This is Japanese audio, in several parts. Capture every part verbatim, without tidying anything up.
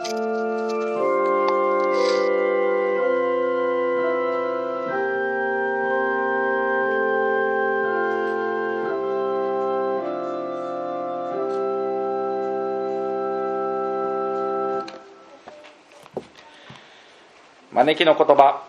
招きの言葉。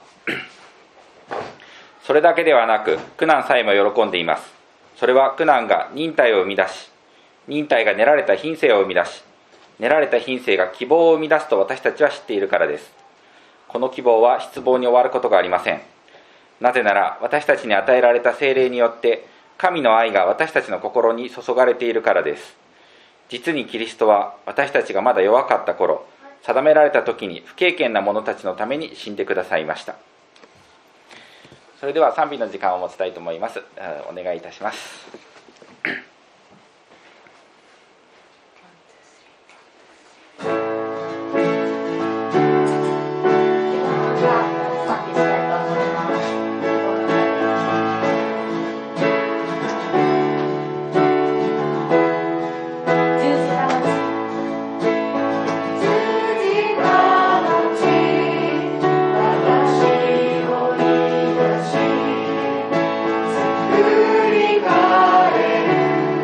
それだけではなく、苦難さえも喜んでいます。それは苦難が忍耐を生み出し、忍耐が練られた品性を生み出し、練られた品性が希望を生み出すと私たちは知っているからです。この希望は失望に終わることがありません。なぜなら、私たちに与えられた聖霊によって、神の愛が私たちの心に注がれているからです。実にキリストは私たちがまだ弱かった頃、定められた時に不経験な者たちのために死んでくださいました。それでは賛美の時間を持ちたいと思います。お願いいたします。 振り返る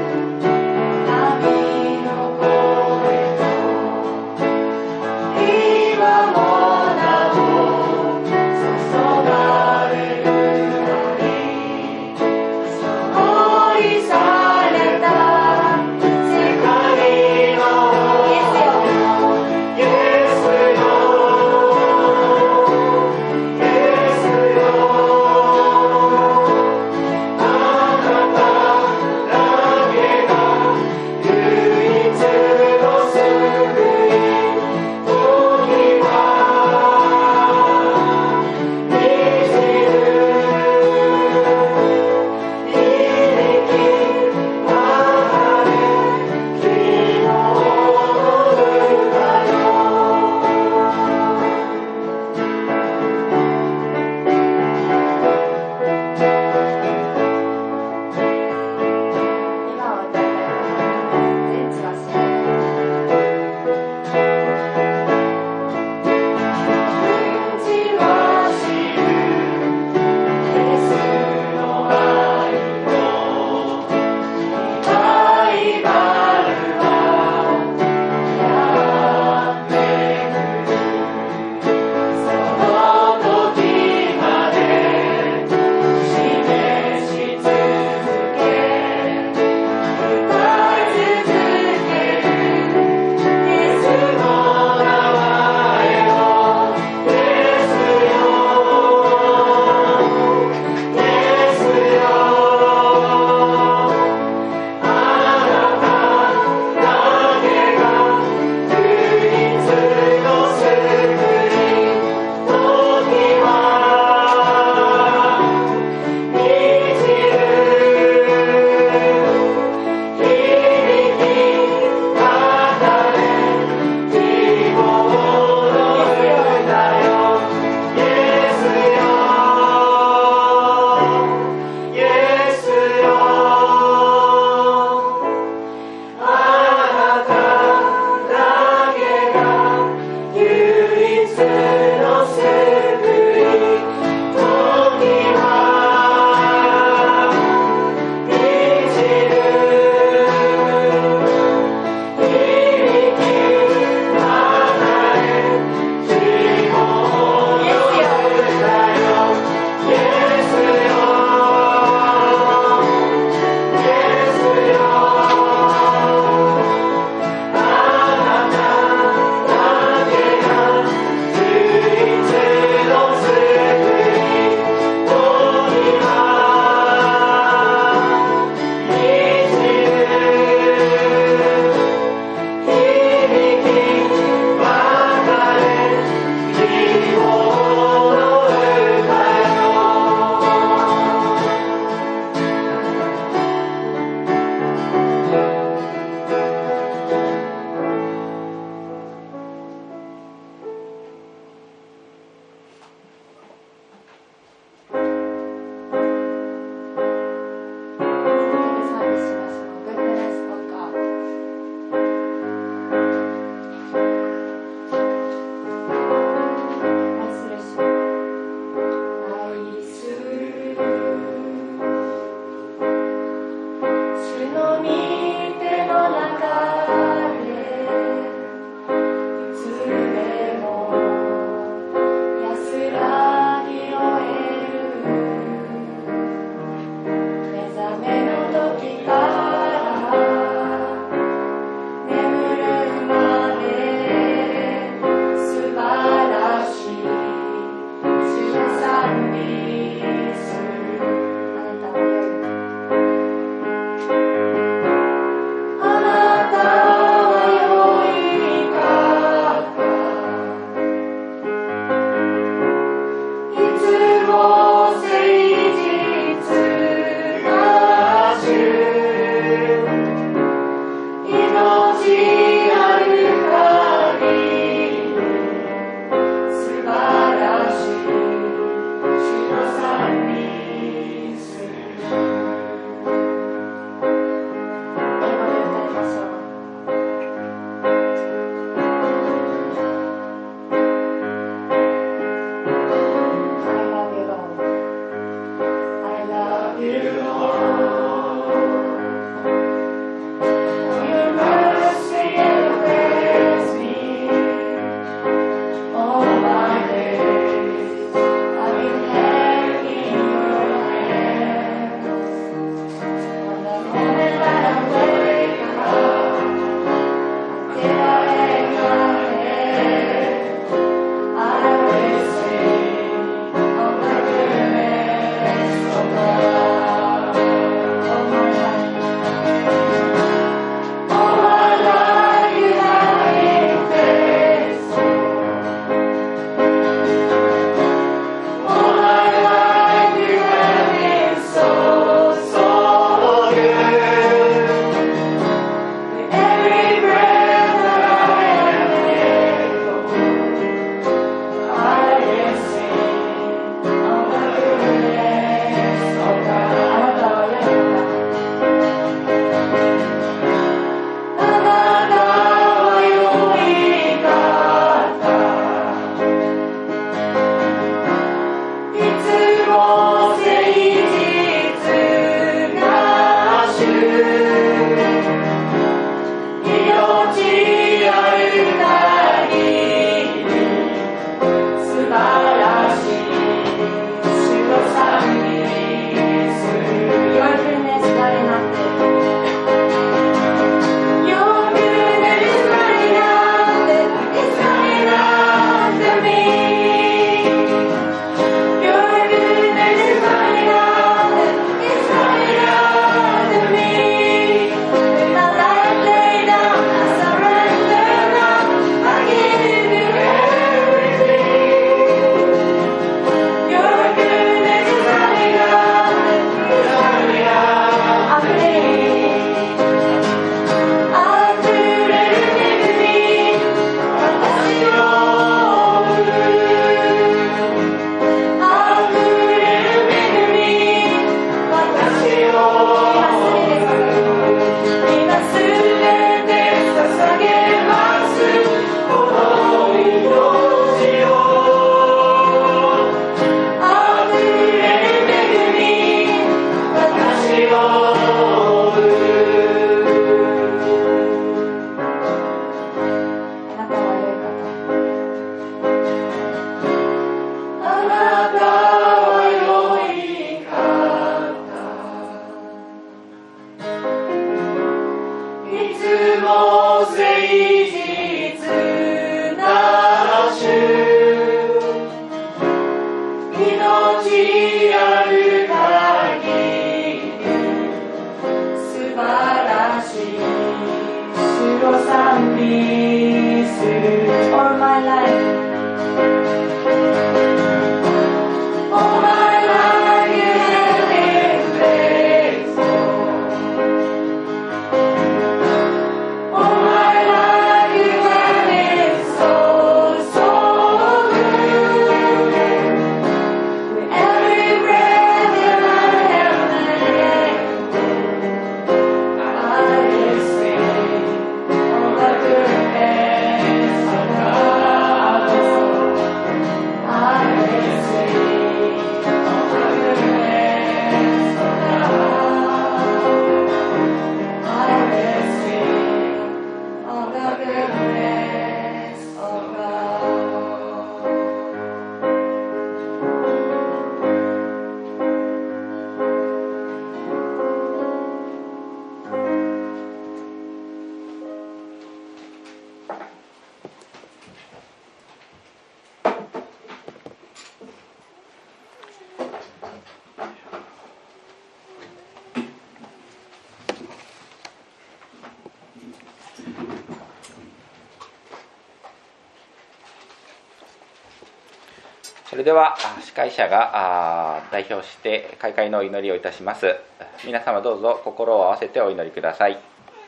それでは司会者が代表して開会のお祈りをいたします。皆様どうぞ心を合わせてお祈りください。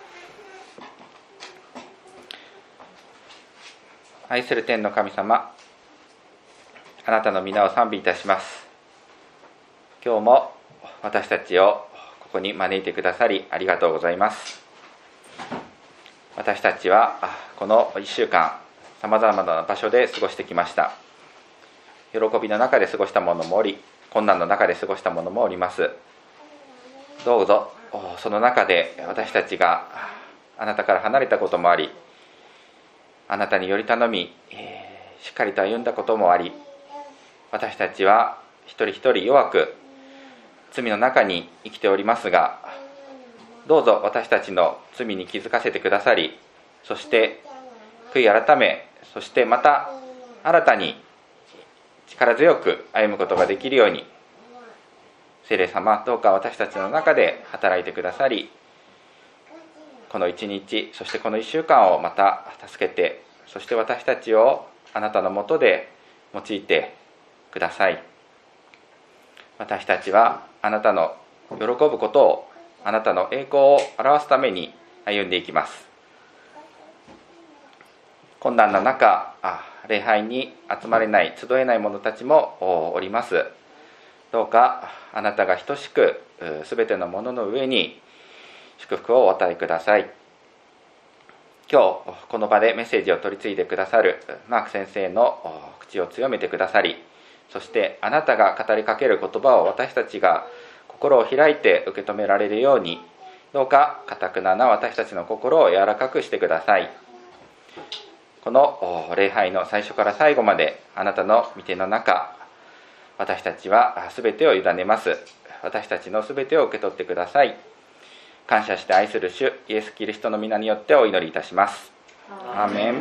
愛する天の神様、あなたの皆を賛美いたします。今日も私たちをここに招いてくださりありがとうございます。私たちはこのいっしゅうかんさまざまな場所で過ごしてきました。喜びの中で過ごしたものもおり、困難の中で過ごしたものもおります。どうぞその中で私たちがあなたから離れたこともあり、あなたにより頼み、えー、しっかりと歩んだこともあり、私たちは一人一人弱く罪の中に生きておりますが、どうぞ私たちの罪に気づかせてくださり、そして悔い改め、そしてまた新たに力強く歩むことができるように、聖霊様どうか私たちの中で働いてくださり、この一日、そしてこの一週間をまた助けて、そして私たちをあなたのもとで用いてください。私たちはあなたの喜ぶことを、あなたの栄光を表すために歩んでいきます。困難な中、礼拝に集まれない、集えない者たちもおります。どうかあなたが等しくすべてのものの上に祝福をお与えください。今日この場でメッセージを取り次いでくださるマーク先生の口を強めてくださり、そしてあなたが語りかける言葉を私たちが心を開いて受け止められるように、どうか堅くなな私たちの心を柔らかくしてください。この礼拝の最初から最後まであなたの御手の中、私たちはすべてを委ねます。私たちのすべてを受け取ってください。感謝して愛する主イエス・キリストの皆によってお祈りいたします。アーメン。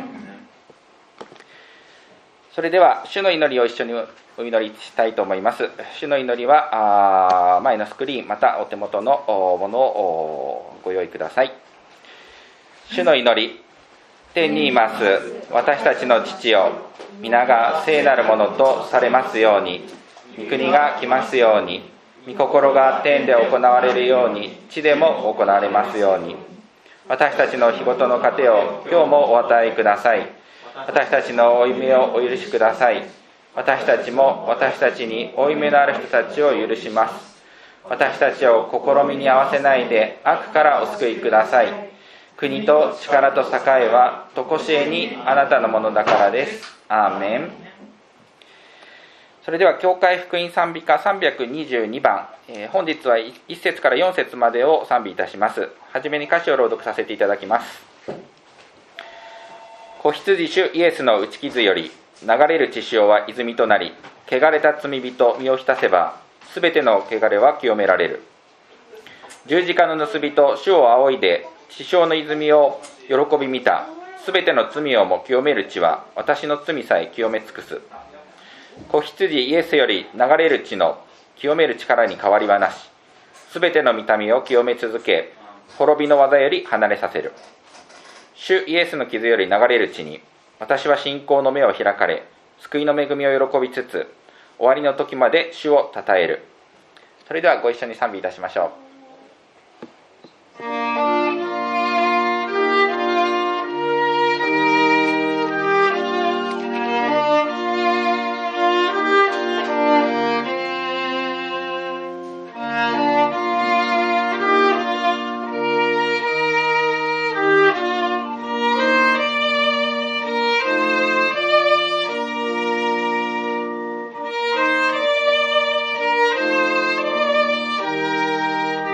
それでは主の祈りを一緒にお祈りしたいと思います。主の祈りは前のスクリーンまたお手元のものをご用意ください。主の祈り。天にいます私たちの父よ、皆が聖なるものとされますように、御国が来ますように、御心が天で行われるように地でも行われますように。私たちの日ごとの糧を今日もお与えください。私たちの負い目をお許しください。私たちも私たちに負い目のある人たちを許します。私たちを試みに合わせないで悪からお救いください。国と力と栄はとこしえにあなたのものだからです。アーメン。それでは教会福音賛美歌さんびゃくにじゅうにばん、えー、本日はいっ節からよん節までを賛美いたします。はじめに歌詞を朗読させていただきます。子羊主イエスの打ち傷より流れる血潮は泉となり、汚れた罪人身を浸せばすべての汚れは清められる。十字架の盗人主を仰いで血潮の泉を喜び見た。すべての罪をも清める血は私の罪さえ清め尽くす。子羊イエスより流れる血の清める力に変わりはなし。すべての御民を清め続け、滅びの技より離れさせる。主イエスの傷より流れる血に私は信仰の目を開かれ、救いの恵みを喜びつつ、終わりの時まで主を称える。それではご一緒に賛美いたしましょう。 「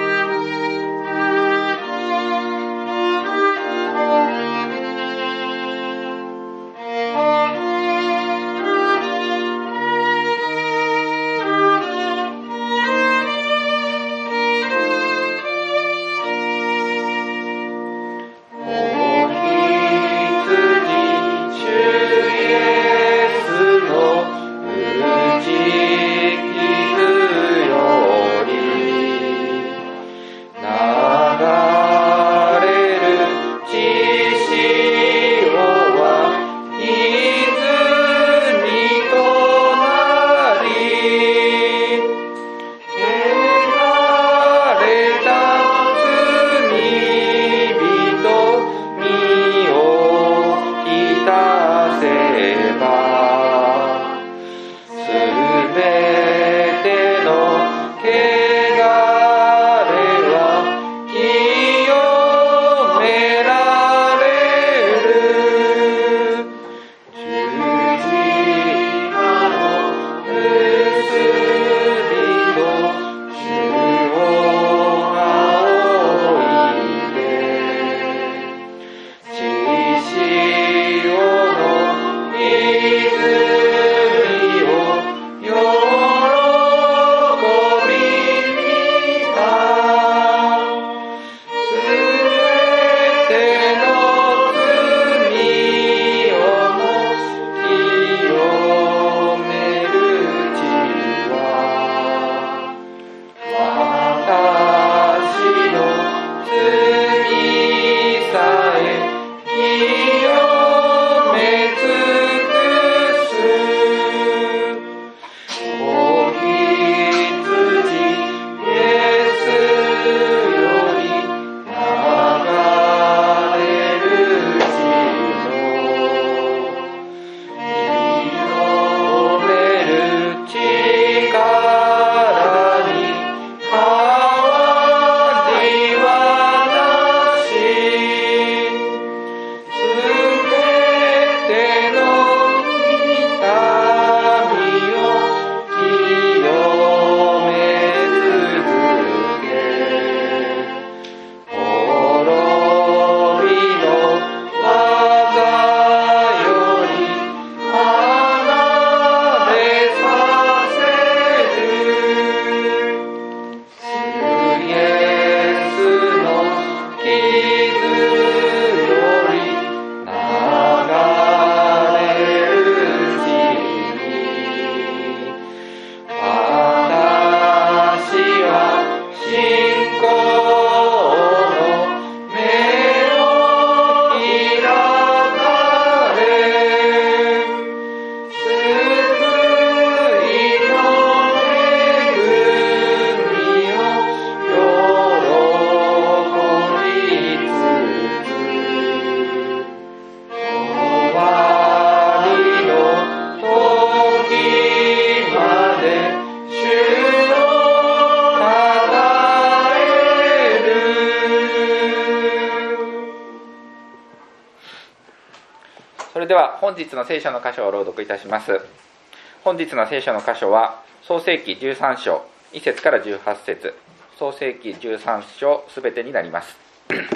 それでは本日の聖書の箇所を朗読いたします。本日の聖書の箇所は創世記じゅうさん章いち節からじゅうはち節、創世記じゅうさん章すべてになります。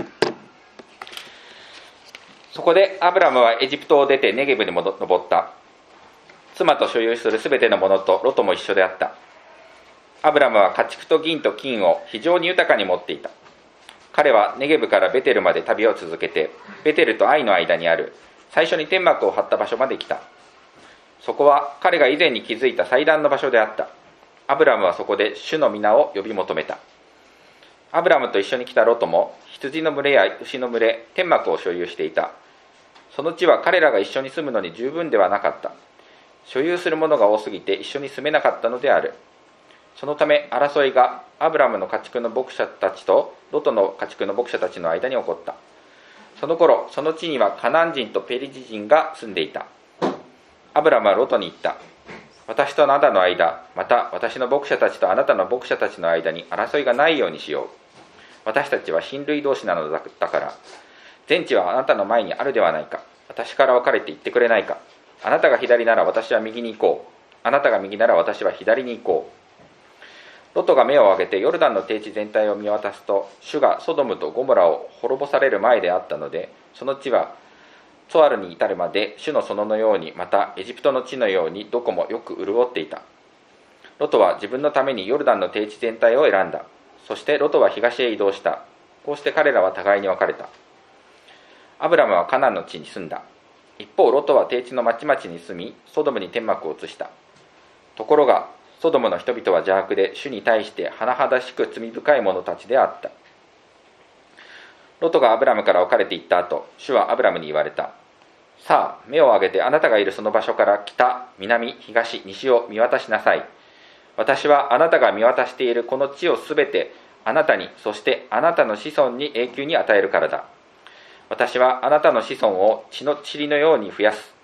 そこでアブラムはエジプトを出てネゲブに登った。妻と所有するすべてのものとロトも一緒であった。アブラムは家畜と銀と金を非常に豊かに持っていた。彼はネゲブからベテルまで旅を続けて、ベテルとアイの間にある最初に天幕を張った場所まで来た。そこは彼が以前に築いた祭壇の場所であった。アブラムはそこで主の皆を呼び求めた。アブラムと一緒に来たロトも羊の群れや牛の群れ、天幕を所有していた。その地は彼らが一緒に住むのに十分ではなかった。所有するものが多すぎて一緒に住めなかったのである。そのため争いがアブラムの家畜の牧者たちとロトの家畜の牧者たちの間に起こった。その頃、その地にはカナン人とペリジ人が住んでいた。アブラムはロトに言った。私とあなたの間、また私の牧者たちとあなたの牧者たちの間に争いがないようにしよう。私たちは親類同士なのだから、全地はあなたの前にあるではないか。私から分かれて行ってくれないか。あなたが左なら私は右に行こう。あなたが右なら私は左に行こう。ロトが目を上げてヨルダンの低地全体を見渡すと、主がソドムとゴモラを滅ぼされる前であったので、その地はツォアルに至るまで主の園のように、またエジプトの地のようにどこもよく潤っていた。ロトは自分のためにヨルダンの低地全体を選んだ。そしてロトは東へ移動した。こうして彼らは互いに別れた。アブラムはカナンの地に住んだ。一方ロトは低地の町々に住み、ソドムに天幕を移した。ところがソドムの人々は邪悪で、主に対して甚だしく罪深い者たちであった。ロトがアブラムから別れていった後、主はアブラムに言われた。さあ、目を上げてあなたがいるその場所から北、南、東、西を見渡しなさい。私はあなたが見渡しているこの地をすべてあなたに、そしてあなたの子孫に永久に与えるからだ。私はあなたの子孫を血の塵のように増やす。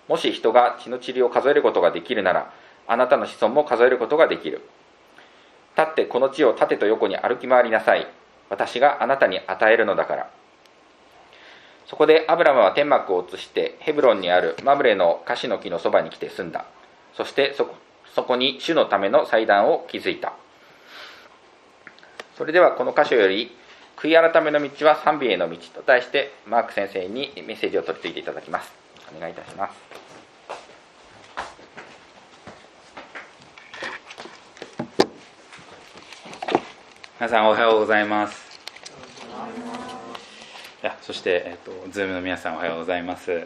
もし人が血の塵を数えることができるなら、あなたの子孫も数えることができる。立ってこの地を縦と横に歩き回りなさい。私があなたに与えるのだから。そこでアブラムは天幕を移してヘブロンにあるマムレのカシの木のそばに来て住んだ。そしてそこ、そこに主のための祭壇を築いた。それではこの箇所より悔い改めの道は賛美への道と題してマーク先生にメッセージを取り次いでいただきます。お願いいたします。 皆さんおはようございます。いやそして、えっと、ズームの皆さんおはようございます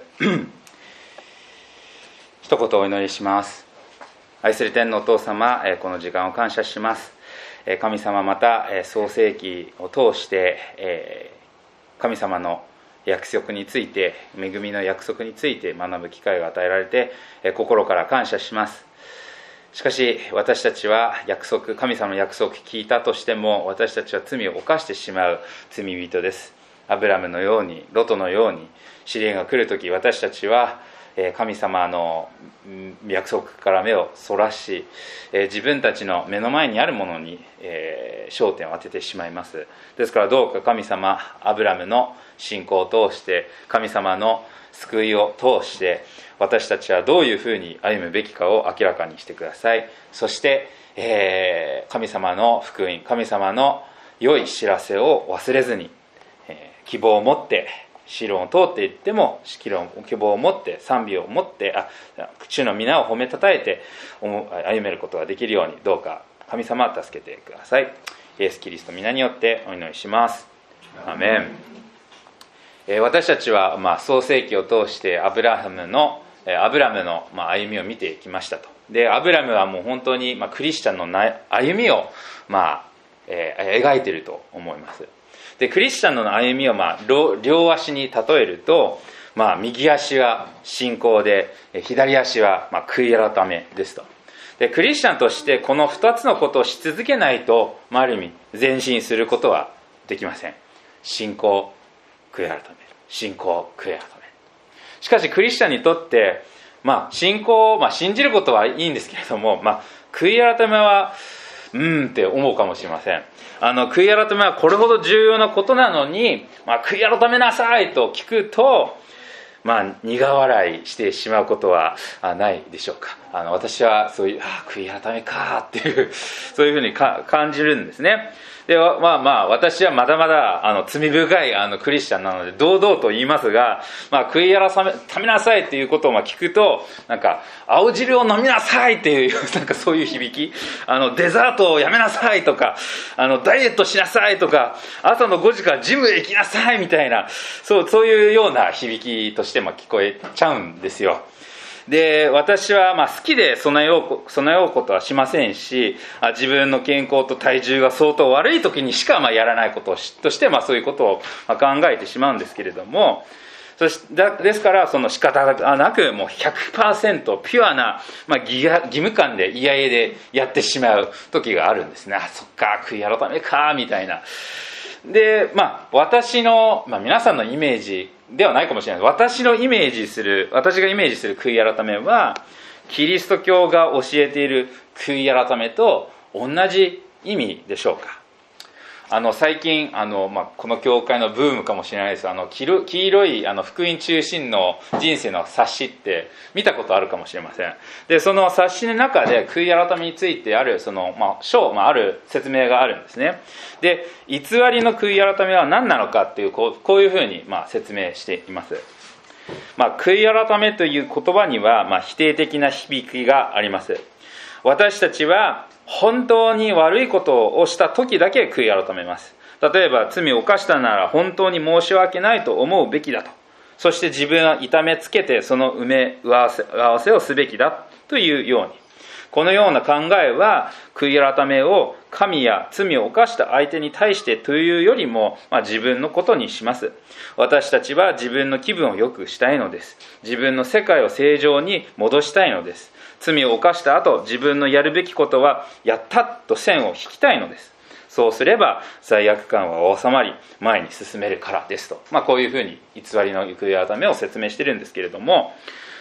一言お祈りします。愛する天のお父様、この時間を感謝します。神様、また創世記を通して神様の約束について、恵みの約束について学ぶ機会が与えられて心から感謝します。しかし私たちは約束、神様の約束聞いたとしても、私たちは罪を犯してしまう罪人です。アブラムのように、ロトのように、試練が来るとき、私たちは神様の約束から目をそらし、自分たちの目の前にあるものに焦点を当ててしまいます。ですからどうか神様、アブラムの信仰を通して、神様の救いを通して、私たちはどういうふうに歩むべきかを明らかにしてください。そして、えー、神様の福音、神様の良い知らせを忘れずに、えー、希望を持って試練を通っていっても希望を持って賛美を持ってあ主の皆を褒めたたえて歩めることができるように、どうか神様は助けてください。イエス・キリストの皆によってお祈りします。アメン。えー、私たちは、まあ、創世記を通してアブラハムのアブラムの歩みを見てきましたと。でアブラムはもう本当にクリスチャンの歩みを、まあえー、描いていると思います。でクリスチャンの歩みを、まあ、両足に例えると、まあ、右足は信仰で左足は、まあ、悔い改めですと。でクリスチャンとしてこのふたつのことをし続けないと、まあ、ある意味前進することはできません。信仰、悔い改める、信仰、悔い改める。しかしクリスチャンにとって、まあ、信仰を、まあ、信じることはいいんですけれども、まあ、悔い改めはうーんって思うかもしれません。あの悔い改めはこれほど重要なことなのに、まあ、悔い改めなさいと聞くと、まあ、苦笑いしてしまうことはないでしょうか。あの私はそういうあ悔い改めかっていうそういうふうにか感じるんですね。でまあまあ私はまだまだあの罪深いあのクリスチャンなので堂々と言いますが、まあ、悔い改めなさいっていうことをまあ聞くと、なんか青汁を飲みなさいっていうなんかそういう響き、あのデザートをやめなさいとか、あのダイエットしなさいとか、朝のごじからジムへ行きなさいみたいな、そうそういうような響きとしてまあ聞こえちゃうんですよ。で私はまあ好きで備えよう、備えようことはしませんし、自分の健康と体重が相当悪い時にしかまあやらないこととして、まあそういうことをまあ考えてしまうんですけれども、そしですからその仕方がなくもう ひゃくパーセント ピュアな、まあ、義務感で嫌々でやってしまう時があるんですね。あそっか悔い改めかみたいな。でまあ私の、まあ、皆さんのイメージではないかもしれない。私のイメージする私がイメージする悔い改めは、キリスト教が教えている悔い改めと同じ意味でしょうか。あの最近あの、まあ、この教会のブームかもしれないです。あの黄色いあの福音中心の人生の冊子って見たことあるかもしれません。でその冊子の中で悔い改めについてあるその、まあ、章、まあ、ある説明があるんですね。で偽りの悔い改めは何なのかっていうこう、こういうふうに、まあ、説明しています。まあ、悔い改めという言葉には、まあ、否定的な響きがあります。私たちは本当に悪いことをした時だけ悔い改めます。例えば罪を犯したなら本当に申し訳ないと思うべきだと。そして自分は痛めつけてその埋め合わせ、合わせをすべきだというように、このような考えは悔い改めを神や罪を犯した相手に対してというよりも、まあ、自分のことにします。私たちは自分の気分を良くしたいのです。自分の世界を正常に戻したいのです。罪を犯した後、自分のやるべきことはやったと線を引きたいのです。そうすれば罪悪感は収まり前に進めるからですと、まあ、こういうふうに偽りの悔い改めを説明しているんですけれども、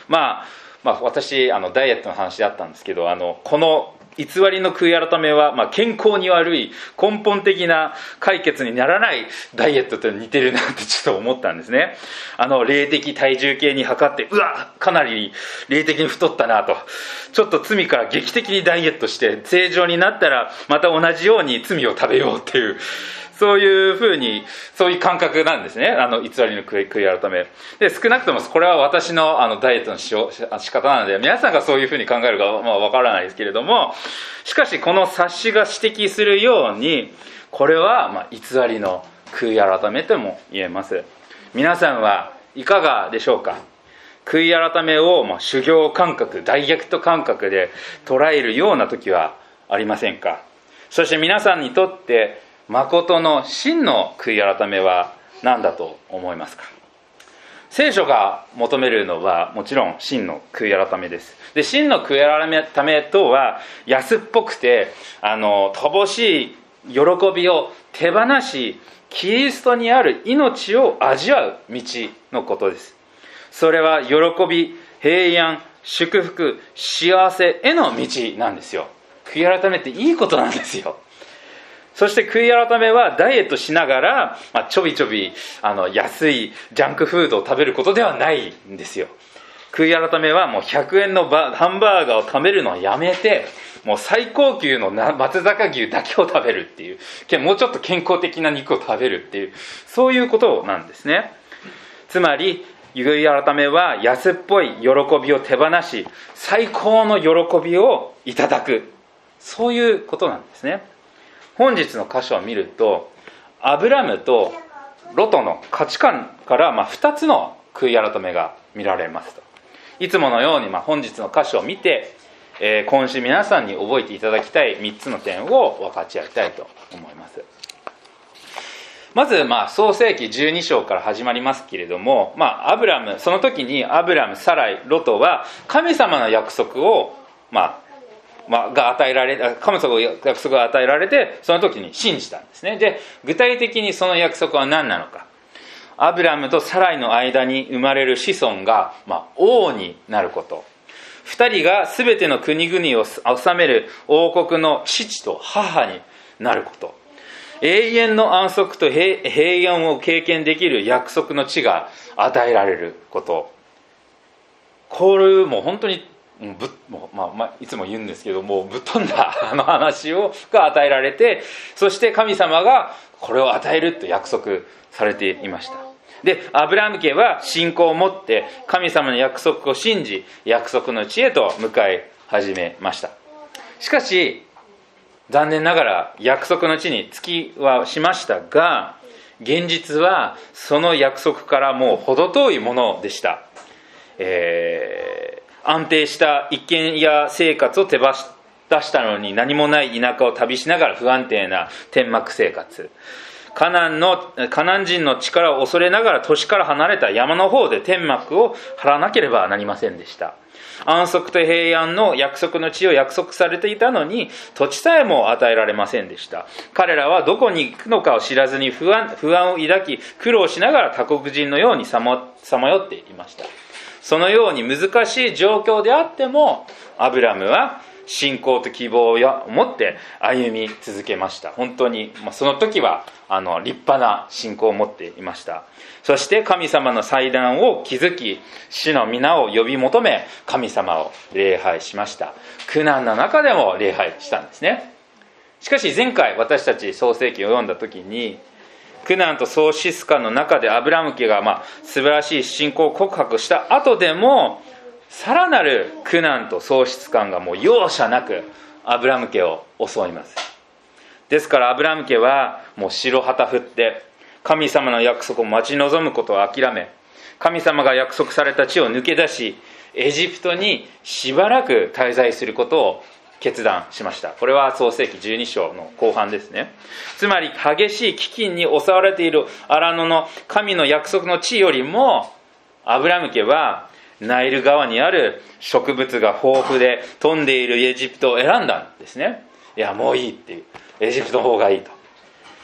まあ、まあ私あのダイエットの話であったんですけど、あのこの偽りの悔い改めは、まあ、健康に悪い根本的な解決にならないダイエットと似てるなってちょっと思ったんですね。あの霊的体重計に測って、うわかなり霊的に太ったなと、ちょっと罪から劇的にダイエットして正常になったらまた同じように罪を食べようっていう、そういうふうに、そういう感覚なんですね。あの偽りの悔い改めで、少なくともこれは私のあのダイエットのしよう仕方なので、皆さんがそういうふうに考えるかはまあわからないですけれども、しかしこの冊子が指摘するように、これはまあ偽りの悔い改めとも言えます。皆さんはいかがでしょうか。悔い改めをまあ修行感覚、ダイエット感覚で捉えるような時はありませんか。そして皆さんにとって誠の真の悔い改めは何だと思いますか。聖書が求めるのはもちろん真の悔い改めです。で、真の悔い改めとは安っぽくてあの乏しい喜びを手放し、キリストにある命を味わう道のことです。それは喜び、平安、祝福、幸せへの道なんですよ。悔い改めっていいことなんですよ。そして悔い改めはダイエットしながら、まあ、ちょびちょびあの安いジャンクフードを食べることではないんですよ。悔い改めはもうひゃくえんのバハンバーガーを食べるのをやめて、もう最高級の松坂牛だけを食べるっていう、もうちょっと健康的な肉を食べるっていう、そういうことなんですね。つまり悔い改めは安っぽい喜びを手放し、最高の喜びをいただく、そういうことなんですね。本日の箇所を見ると、アブラムとロトの価値観からまあふたつの悔い改めが見られますと。いつものようにまあ本日の箇所を見て、えー、今週皆さんに覚えていただきたいみっつの点を分かち合いたいと思います。まずまあ創世記じゅうに章から始まりますけれども、まあ、アブラムその時にアブラム、サライ、ロトは神様の約束をまあまあ、が与えられ、神様の約束が与えられて、その時に信じたんですね。で、具体的にその約束は何なのか。アブラムとサライの間に生まれる子孫が、まあ、王になること。二人が全ての国々を治める王国の父と母になること。永遠の安息と平安を経験できる約束の地が与えられること。これもう本当にぶもうまあまあ、いつも言うんですけども、ぶっ飛んだあの話をが与えられて、そして神様がこれを与えると約束されていました。で、アブラハム家は信仰を持って神様の約束を信じ、約束の地へと向かい始めました。しかし残念ながら約束の地に着きはしましたが、現実はその約束からもう程遠いものでした。えー安定した一軒家生活を手放したのに、何もない田舎を旅しながら不安定な天幕生活。カナンのカナン人の力を恐れながら都市から離れた山の方で天幕を張らなければなりませんでした。安息と平安の約束の地を約束されていたのに、土地さえも与えられませんでした。彼らはどこに行くのかを知らずに不安、不安を抱き、苦労しながら他国人のようにさま、さまよっていました。そのように難しい状況であっても、アブラムは信仰と希望を持って歩み続けました。本当に、まあ、その時はあの立派な信仰を持っていました。そして神様の祭壇を築き、主の皆を呼び求め、神様を礼拝しました。苦難の中でも礼拝したんですね。しかし前回私たち創世記を読んだ時に、苦難と喪失感の中でアブラム家がまあ素晴らしい信仰を告白した後でも、さらなる苦難と喪失感がもう容赦なくアブラム家を襲います。ですからアブラム家はもう白旗振って神様の約束を待ち望むことを諦め、神様が約束された地を抜け出し、エジプトにしばらく滞在することを決断しました。これは創世記じゅうに章の後半ですね。つまり激しい飢饉に襲われている荒野の神の約束の地よりも、アブラム家はナイル川にある植物が豊富で飛んでいるエジプトを選んだんですね。いやもういいっていう、エジプトの方がいいと。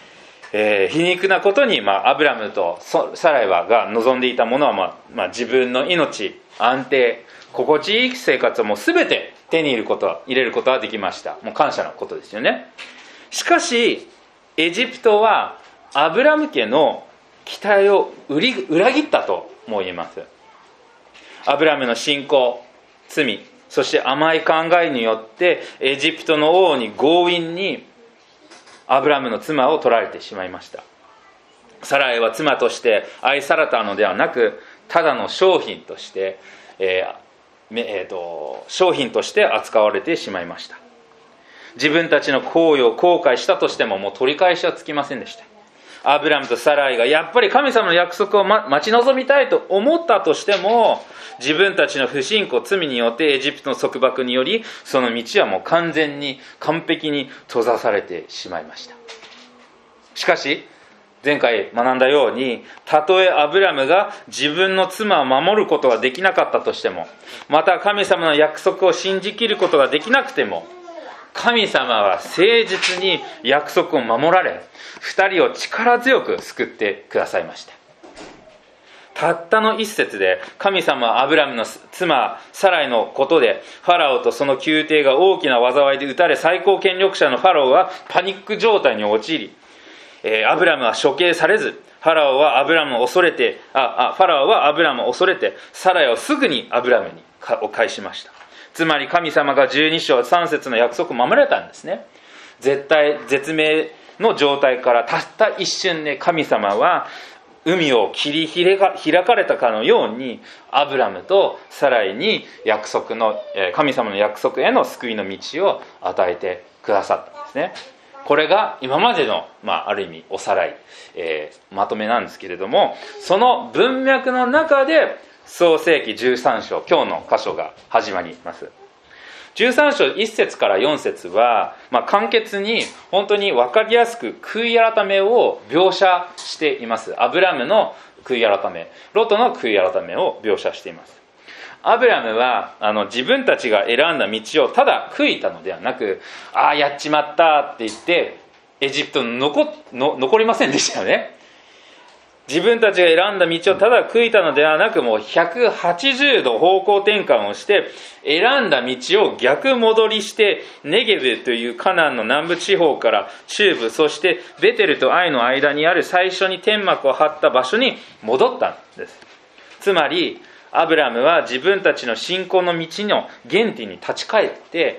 えー、皮肉なことに、まあ、アブラムとサライはが望んでいたものは、まあまあ、自分の命、安定、心地いい生活をもう全て手に入れることは入れることはできました。もう感謝のことですよね。しかしエジプトはアブラム家の期待を裏切ったとも言えます。アブラムの信仰、罪、そして甘い考えによってエジプトの王に強引にアブラムの妻を取られてしまいました。サライは妻として愛されたのではなく、ただの商品として、えーえー、と商品として扱われてしまいました。自分たちの行為を後悔したとしても、もう取り返しはつきませんでした。アブラムとサライがやっぱり神様の約束を待ち望みたいと思ったとしても、自分たちの不信仰、罪によってエジプトの束縛により、その道はもう完全に完璧に閉ざされてしまいました。しかし前回学んだように、たとえアブラムが自分の妻を守ることができなかったとしても、また神様の約束を信じきることができなくても、神様は誠実に約束を守られ、二人を力強く救ってくださいました。たったの一節で神様はアブラムの妻サライのことで、ファラオとその宮廷が大きな災いで打たれ、最高権力者のファラオはパニック状態に陥り、えー、アブラムは処刑されず、ファラオはアブラムを恐れてああファラオはアブラムを恐れてサライをすぐにアブラムにを返しました。つまり神様がじゅうに章さん節の約束を守られたんですね。絶対絶命の状態からたった一瞬で神様は海を切り開かれたかのように、アブラムとサライに約束の神様の約束への救いの道を与えてくださったんですね。これが今までの、まあ、ある意味おさらい、えー、まとめなんですけれども、その文脈の中で創世記じゅうさん章、今日の箇所が始まります。じゅうさん章いち節からよん節は、まあ、簡潔に本当に分かりやすく悔い改めを描写しています。アブラムの悔い改め、ロトの悔い改めを描写しています。アブラムはあの自分たちが選んだ道をただ悔いたのではなく、ああやっちまったって言ってエジプトに 残, の残りませんでしたよね。自分たちが選んだ道をただ悔いたのではなく、もうひゃくはちじゅうど方向転換をして選んだ道を逆戻りして、ネゲブというカナンの南部地方から中部、そしてベテルとアイの間にある最初に天幕を張った場所に戻ったんです。つまりアブラムは自分たちの信仰の道の原点に立ち返って、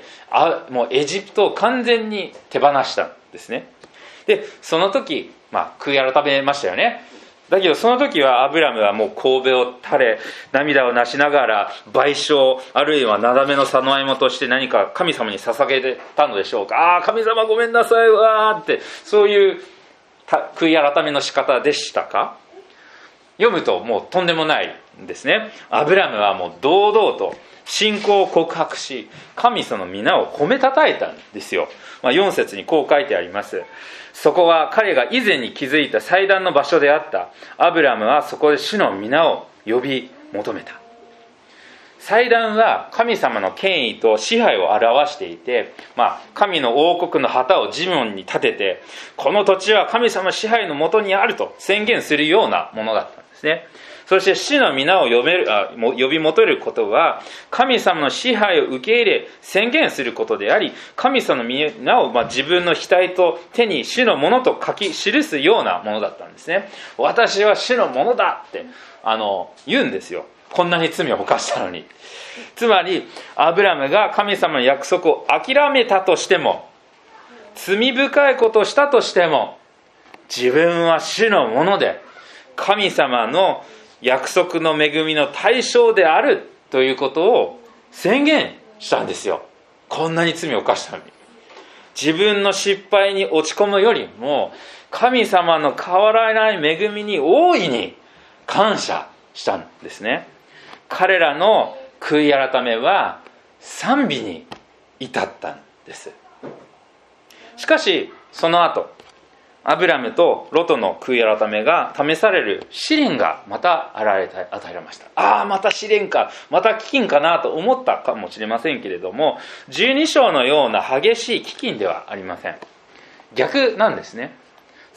あもうエジプトを完全に手放したんですね。でその時、まあ、悔い改めましたよね。だけどその時はアブラムはもう頭を垂れ、涙をなしながら賠償、あるいはなだめの供え物として何か神様に捧げてたのでしょうか。ああ神様ごめんなさいわーって、そういう悔い改めの仕方でしたか。読むともうとんでもないんですね。アブラムはもう堂々と信仰を告白し、神その皆を褒めたたえたんですよ。まあ、よん節にこう書いてあります。そこは彼が以前に築いた祭壇の場所であった。アブラムはそこで主の皆を呼び求めた。祭壇は神様の権威と支配を表していて、まあ、神の王国の旗を地面に立てて、この土地は神様支配のもとにあると宣言するようなものだったんですね。そして主の皆を呼べる、あ、呼び求めることは神様の支配を受け入れ宣言することであり、神様の皆を、まあ、自分の額と手に主のものと書き記すようなものだったんですね。私は主のものだってあの言うんですよ。こんなに罪を犯したのに。つまりアブラムが神様の約束を諦めたとしても、罪深いことをしたとしても、自分は主のもので神様の約束の恵みの対象であるということを宣言したんですよ。こんなに罪を犯したのに。自分の失敗に落ち込むよりも神様の変わらない恵みに大いに感謝したんですね。彼らの悔い改めは賛美に至ったんです。しかしその後、アブラムとロトの悔い改めが試される試練がまた与えられました。ああまた試練か、また飢饉かなと思ったかもしれませんけれども、じゅうに章のような激しい飢饉ではありません。逆なんですね。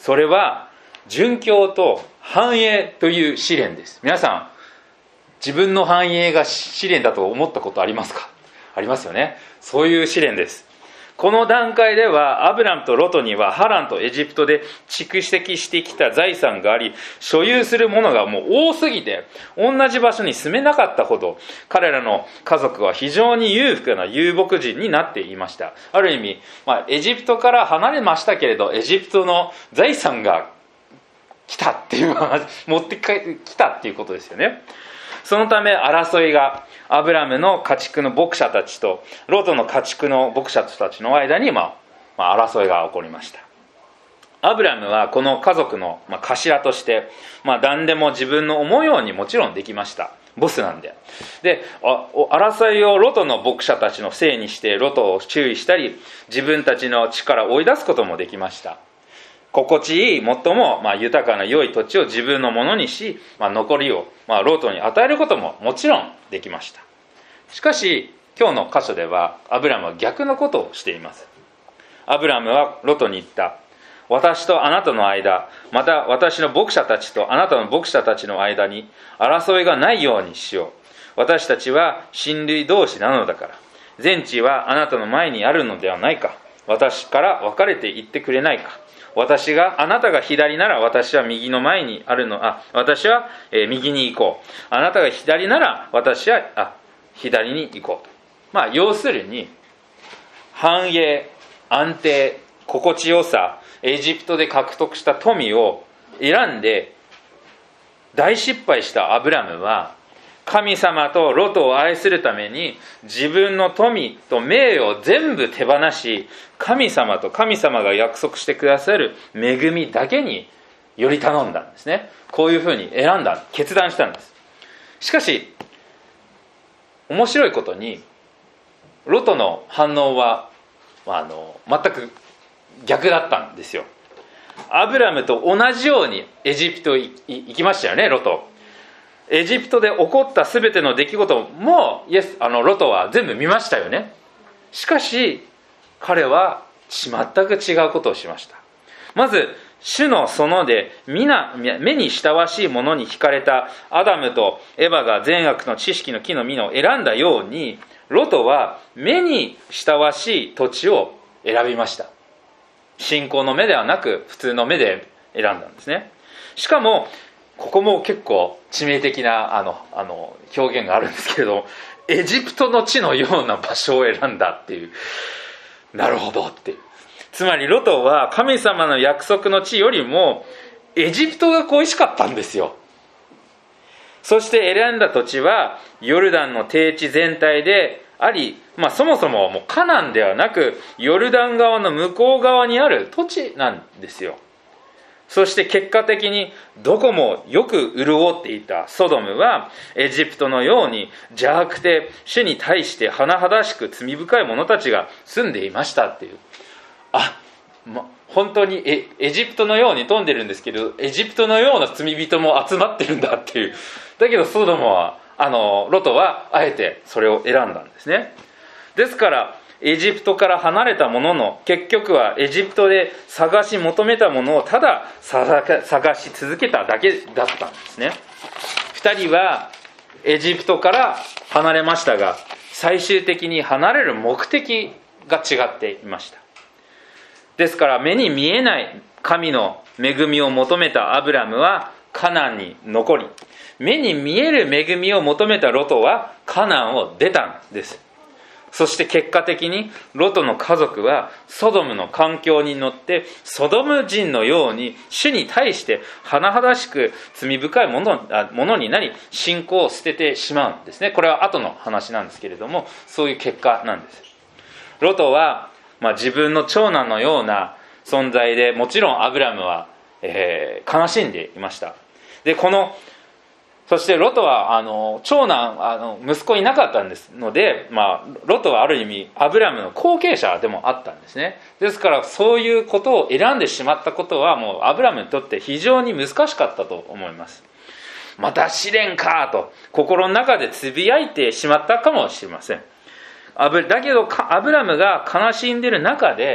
それは殉教と繁栄という試練です。皆さん、自分の繁栄が試練だと思ったことありますか？ありますよね。そういう試練です。この段階ではアブラムとロトにはハランとエジプトで蓄積してきた財産があり、所有するものがもう多すぎて同じ場所に住めなかったほど、彼らの家族は非常に裕福な遊牧人になっていました。ある意味、まあ、エジプトから離れましたけれど、エジプトの財産が来たっていう持ってきたっていうことですよね。そのため争いがアブラムの家畜の牧者たちとロトの家畜の牧者たちの間に、まあまあ、争いが起こりました。アブラムはこの家族の、まあ、頭として、まあ、何でも自分の思うようにもちろんできました。ボスなんで。で、あ争いをロトの牧者たちのせいにしてロトを注意したり、自分たちの地から追い出すこともできました。心地いい、最も、まあ、豊かな良い土地を自分のものにし、まあ、残りを、まあ、ロトに与えることももちろんできました。しかし今日の箇所ではアブラムは逆のことをしています。アブラムはロトに言った。私とあなたの間、また私の牧者たちとあなたの牧者たちの間に争いがないようにしよう。私たちは親類同士なのだから。全地はあなたの前にあるのではないか。私から別れていってくれないか。私があなたが左なら私は右の前にあるのあ私は、えー、右に行こう。あなたが左なら私はあ左に行こうと。まあ要するに繁栄、安定、心地よさ、エジプトで獲得した富を選んで大失敗したアブラムは、神様とロトを愛するために自分の富と名誉を全部手放し、神様と神様が約束してくださる恵みだけにより頼んだんですね。こういうふうに選んだ、決断したんです。しかし面白いことにロトの反応はあの全く逆だったんですよ。アブラムと同じようにエジプトに行きましたよね。ロトエジプトで起こった全ての出来事もイエスあのロトは全部見ましたよね。しかし彼は全く違うことをしました。まず主の園で皆目に親しいものに惹かれたアダムとエバが善悪の知識の木の実を選んだように、ロトは目に親しい土地を選びました。信仰の目ではなく普通の目で選んだんですね。しかもここも結構致命的なあのあの表現があるんですけれども、エジプトの地のような場所を選んだっていう、なるほどっていう。つまりロトは神様の約束の地よりもエジプトが恋しかったんですよ。そして選んだ土地はヨルダンの低地全体であり、まあ、そもそももうカナンではなくヨルダン川の向こう側にある土地なんですよ。そして結果的にどこもよく潤っていたソドムはエジプトのように邪悪で主に対して甚だしく罪深い者たちが住んでいましたっていう。あ、ま、本当に エ, エジプトのように富んでるんですけど、エジプトのような罪人も集まってるんだっていう。だけどソドムはあのロトはあえてそれを選んだんですね。ですからエジプトから離れたものの、結局はエジプトで探し求めたものをただ探し続けただけだったんですね。二人はエジプトから離れましたが、最終的に離れる目的が違っていました。ですから目に見えない神の恵みを求めたアブラムはカナンに残り、目に見える恵みを求めたロトはカナンを出たんです。そして結果的にロトの家族はソドムの環境に乗ってソドム人のように主に対して甚だしく罪深いもの、ものになり信仰を捨ててしまうんですね。これは後の話なんですけれども、そういう結果なんです。ロトは、まあ、自分の長男のような存在で、もちろんアブラムは、えー、悲しんでいました。でこのそしてロトはあの長男あの息子いなかったんですので、まあ、ロトはある意味アブラムの後継者でもあったんですね。ですからそういうことを選んでしまったことはもうアブラムにとって非常に難しかったと思います。また試練かと心の中でつぶやいてしまったかもしれません。だけどアブラムが悲しんでいる中で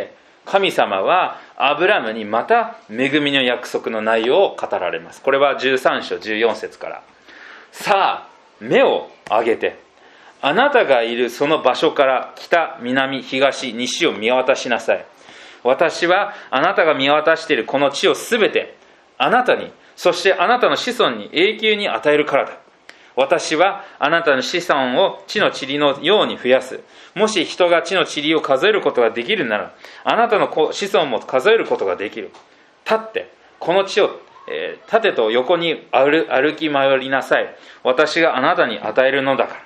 神様はアブラムにまた恵みの約束の内容を語られます。これはじゅうさん章じゅうよん節から。さあ目を上げて、あなたがいるその場所から北、南、東、西を見渡しなさい。私はあなたが見渡しているこの地をすべてあなたに、そしてあなたの子孫に永久に与えるからだ。私はあなたの子孫を地の塵のように増やす。もし人が地の塵を数えることができるなら、あなたの子孫も数えることができる。立ってこの地を、えー、縦と横に歩、歩き回りなさい。私があなたに与えるのだから。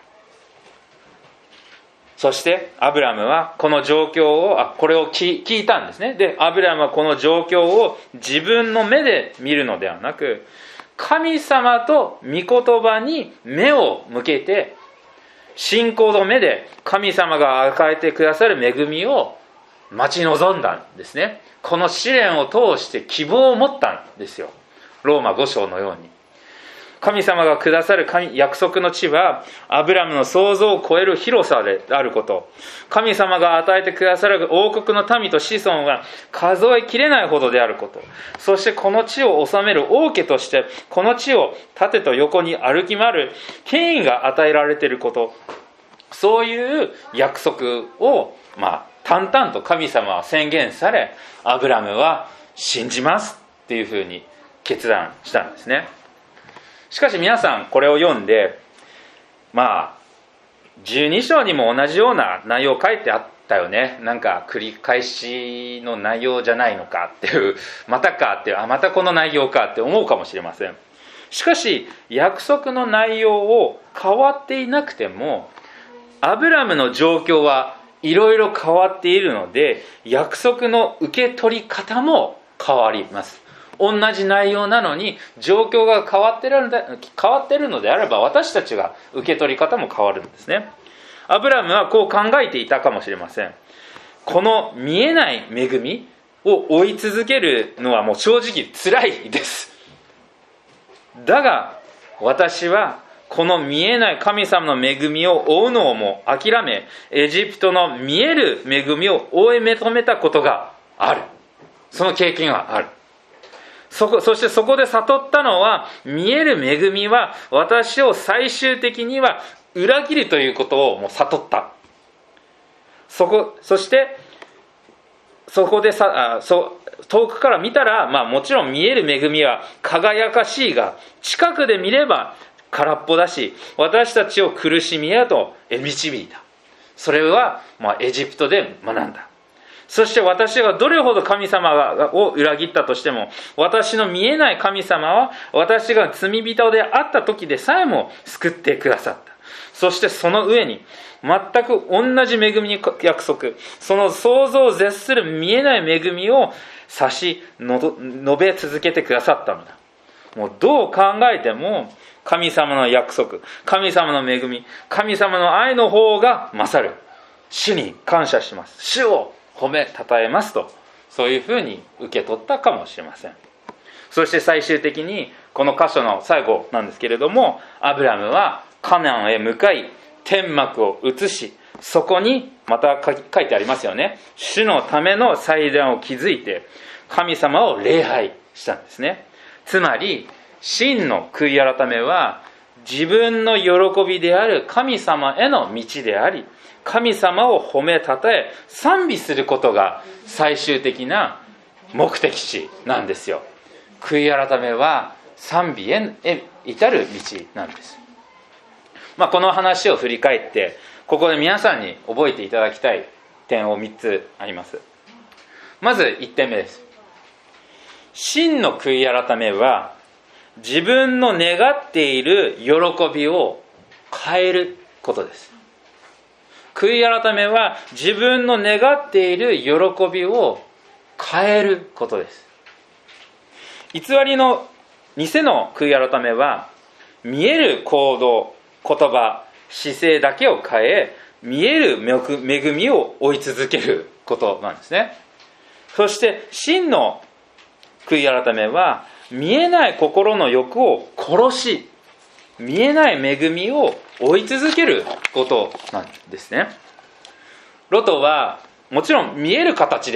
そしてアブラムはこの状況をあこれを聞いたんですね。でアブラムはこの状況を自分の目で見るのではなく、神様と御言葉に目を向けて、信仰の目で神様が与えてくださる恵みを待ち望んだんですね。この試練を通して希望を持ったんですよ。ローマご章のように。神様がくださる約束の地はアブラムの想像を超える広さであること、神様が与えてくださる王国の民と子孫が数えきれないほどであること、そしてこの地を治める王家としてこの地を縦と横に歩き回る権威が与えられていること、そういう約束を、まあ、淡々と神様は宣言され、アブラムは信じますっていうふうに決断したんですね。しかし皆さんこれを読んで、まあじゅうに章にも同じような内容書いてあったよね、なんか繰り返しの内容じゃないのかっていう、またかっていう、あまたこの内容かって思うかもしれません。しかし約束の内容を変わっていなくても、アブラムの状況はいろいろ変わっているので、約束の受け取り方も変わります。同じ内容なのに状況が変わってるので、変わってるのであれば、私たちが受け取り方も変わるんですね。アブラムはこう考えていたかもしれません。この見えない恵みを追い続けるのはもう正直辛いです。だが私はこの見えない神様の恵みを追うのをも諦め、エジプトの見える恵みを追い求めたことがある。その経験がある。そこ、そしてそこで悟ったのは、見える恵みは私を最終的には裏切るということをもう悟った。そこ、そしてそこでさあそ遠くから見たら、まあ、もちろん見える恵みは輝かしいが、近くで見れば空っぽだし、私たちを苦しみへと導いた。それは、まあ、エジプトで学んだ。そして私がどれほど神様を裏切ったとしても、私の見えない神様は私が罪人であった時でさえも救ってくださった。そしてその上に全く同じ恵みに約束、その想像を絶する見えない恵みを差し述べ続けてくださったのだ。もうどう考えても神様の約束、神様の恵み、神様の愛の方が勝る。主に感謝します。主を褒めたたえますと、そういうふうに受け取ったかもしれません。そして最終的にこの箇所の最後なんですけれども、アブラムはカナンへ向かい天幕を移し、そこにまた書いてありますよね、主のための祭壇を築いて神様を礼拝したんですね。つまり真の悔い改めは自分の喜びである神様への道であり、神様を褒めたたえ賛美することが最終的な目的地なんですよ。悔い改めは賛美へ至る道なんです。まあ、この話を振り返ってここで皆さんに覚えていただきたい点をみっつあります。まずいってんめです。真の悔い改めは自分の願っている喜びを変えることです。悔い改めは自分の願っている喜びを変えることです。偽りの偽の悔い改めは見える行動、言葉、姿勢だけを変え、見える恵みを追い続けることなんですね。そして真の悔い改めは見えない心の欲を殺し、見えない恵みを追い続けることなんですね。ロトはもちろん見える形で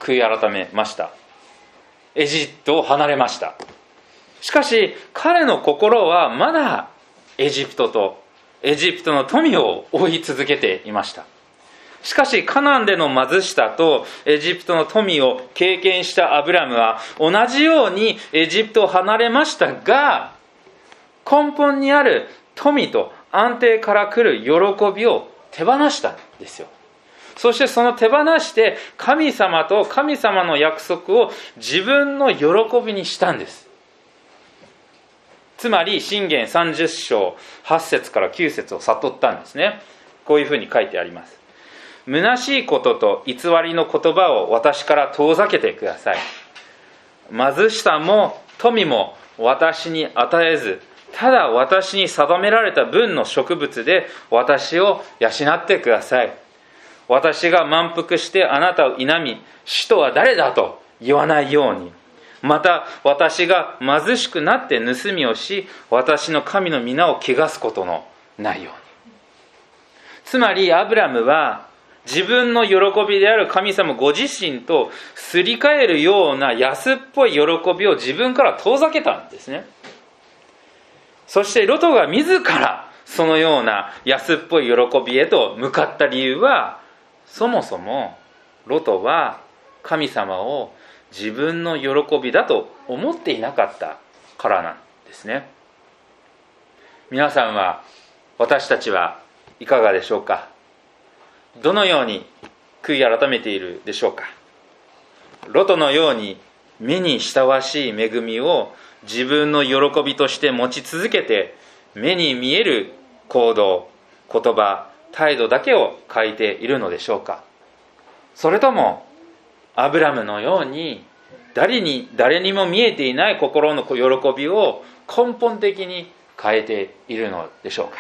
悔い改めました。エジプトを離れました。しかし彼の心はまだエジプトとエジプトの富を追い続けていました。しかしカナンでの貧しさとエジプトの富を経験したアブラムは同じようにエジプトを離れましたが、根本にある富と安定から来る喜びを手放したんですよ。そしてその手放して神様と神様の約束を自分の喜びにしたんです。つまり箴言さんじゅっ章はち節からきゅう節を悟ったんですね。こういうふうに書いてあります。虚しいことと偽りの言葉を私から遠ざけてください。貧しさも富も私に与えず、ただ私に定められた分の植物で私を養ってください。私が満腹してあなたを否み、主とは誰だと言わないように。また私が貧しくなって盗みをし、私の神の皆を汚すことのないように。つまりアブラムは自分の喜びである神様ご自身とすり替えるような安っぽい喜びを自分から遠ざけたんですね。そしてロトが自らそのような安っぽい喜びへと向かった理由は、そもそもロトは神様を自分の喜びだと思っていなかったからなんですね。皆さんは、私たちはいかがでしょうか。どのように悔い改めているでしょうか。ロトのように目に親しい恵みを自分の喜びとして持ち続けて、目に見える行動、言葉、態度だけを変えているのでしょうか。それともアブラムのように誰に誰にも見えていない心の喜びを根本的に変えているのでしょうか。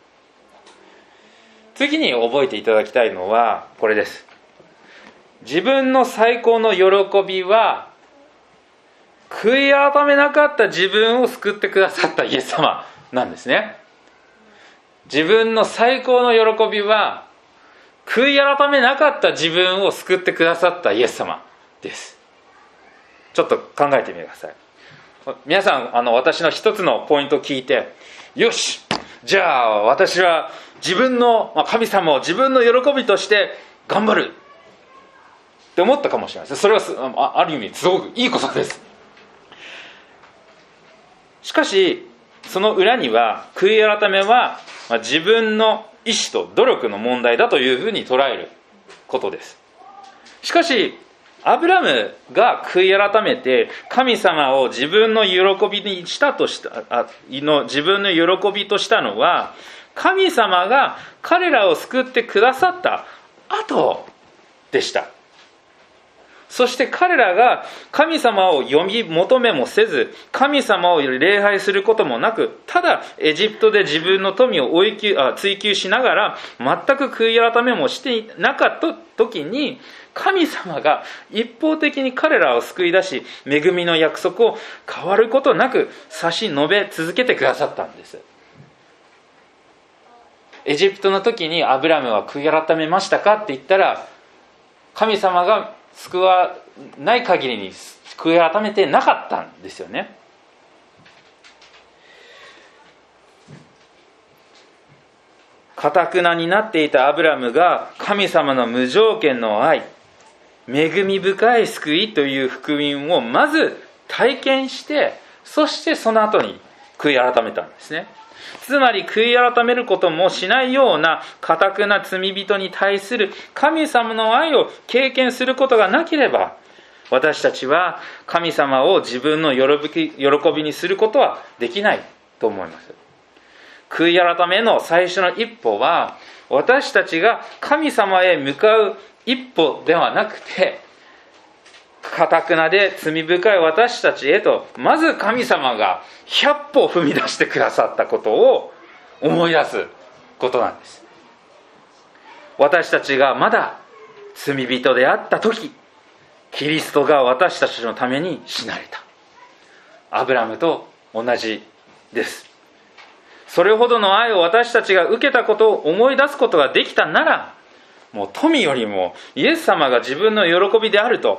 次に覚えていただきたいのはこれです。自分の最高の喜びは悔い改めなかった自分を救ってくださったイエス様なんですね。自分の最高の喜びは悔い改めなかった自分を救ってくださったイエス様です。ちょっと考えてみてください。皆さん、あの私の一つのポイントを聞いて、よし、じゃあ私は自分の神様を自分の喜びとして頑張るって思ったかもしれないです。それはある意味すごくいいことです。しかしその裏には、悔い改めは自分の意志と努力の問題だというふうに捉えることです。しかしアブラムが悔い改めて神様を自分の喜びにしたとしたあの自分の喜びとしたのは、神様が彼らを救ってくださった後でした。そして彼らが神様を呼び求めもせず、神様を礼拝することもなく、ただエジプトで自分の富を追い求あ追求しながら全く悔い改めもしていなかった時に、神様が一方的に彼らを救い出し、恵みの約束を変わることなく差し伸べ続けてくださったんです。エジプトの時にアブラムは悔い改めましたかって言ったら、神様が救わない限りに悔い改めてなかったんですよね。堅になっていたアブラムが神様の無条件の愛、恵み深い救いという福音をまず体験して、そしてその後に悔い改めたんですね。つまり悔い改めることもしないような堅な罪人に対する神様の愛を経験することがなければ、私たちは神様を自分の喜びにすることはできないと思います。悔い改めの最初の一歩は、私たちが神様へ向かう一歩ではなくて、堅なで罪深い私たちへと、まず神様がひゃっぽ踏み出してくださったことを思い出すことなんです。私たちがまだ罪人であった時、キリストが私たちのために死なれた。アブラムと同じです。それほどの愛を私たちが受けたことを思い出すことができたなら、もう富よりもイエス様が自分の喜びであると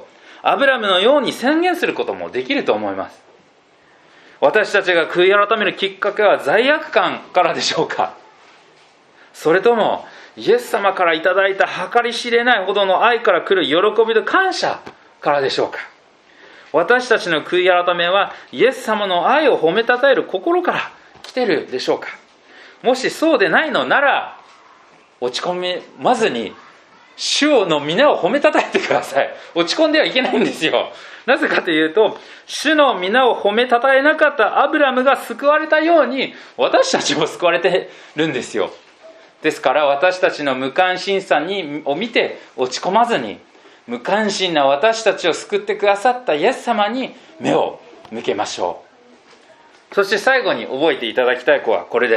アブラムのように宣言することもできると思います。私たちが悔い改めるきっかけは罪悪感からでしょうか。それともイエス様からいただいた計り知れないほどの愛から来る喜びと感謝からでしょうか。私たちの悔い改めはイエス様の愛を褒めたたえる心から来てるでしょうか。もしそうでないのなら、落ち込まずに主の皆を褒めたたえてください。落ち込んではいけないんですよ。なぜかというと、主の皆を褒めたたえなかったアブラムが救われたように、私たちも救われてるんですよ。ですから私たちの無関心さにを見て落ち込まずに、無関心な私たちを救ってくださったイエス様に目を向けましょう。そして最後に覚えていただきたいことはこれです。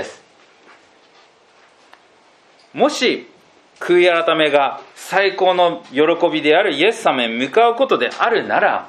もし悔い改めが最高の喜びであるイエス様へ向かうことであるなら、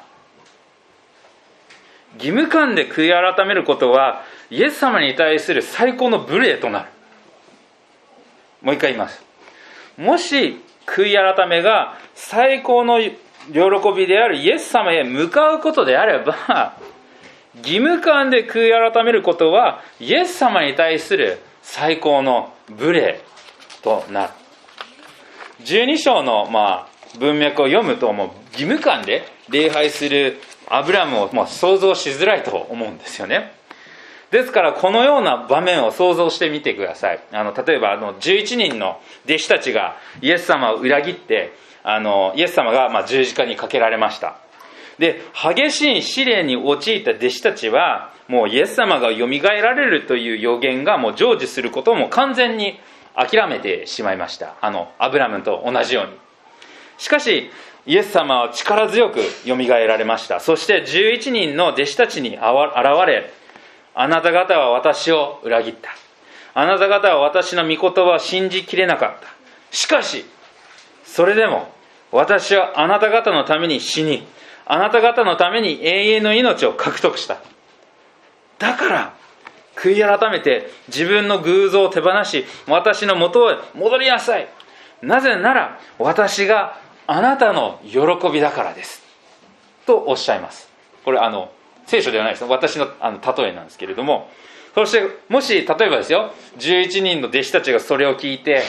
義務感で悔い改めることはイエス様に対する最高の無礼となる。もう一回言います。もし悔い改めが最高の喜びであるイエス様へ向かうことであれば、義務感で悔い改めることはイエス様に対する最高の無礼となる。じゅうに章のまあ文脈を読むと、もう義務感で礼拝するアブラムをもう想像しづらいと思うんですよね。ですからこのような場面を想像してみてください。あの例えばあのじゅういちにんの弟子たちがイエス様を裏切って、あのイエス様がまあ十字架にかけられました。で、激しい試練に陥った弟子たちは、もうイエス様がよみがえられるという予言がもう成就することも完全に諦めてしまいました。あのアブラムと同じように。しかしイエス様は力強くよみがえられました。そしてじゅういちにんの弟子たちに現れ、あなた方は私を裏切った。あなた方は私の御言葉を信じきれなかった。しかしそれでも私はあなた方のために死に、あなた方のために永遠の命を獲得した。だから悔い改めて自分の偶像を手放し、私の元へ戻りなさい。なぜなら私があなたの喜びだからですとおっしゃいます。これあの聖書ではないです。私のあの例えなんですけれども、そしてもし例えばですよ、じゅういちにんの弟子たちがそれを聞いて、は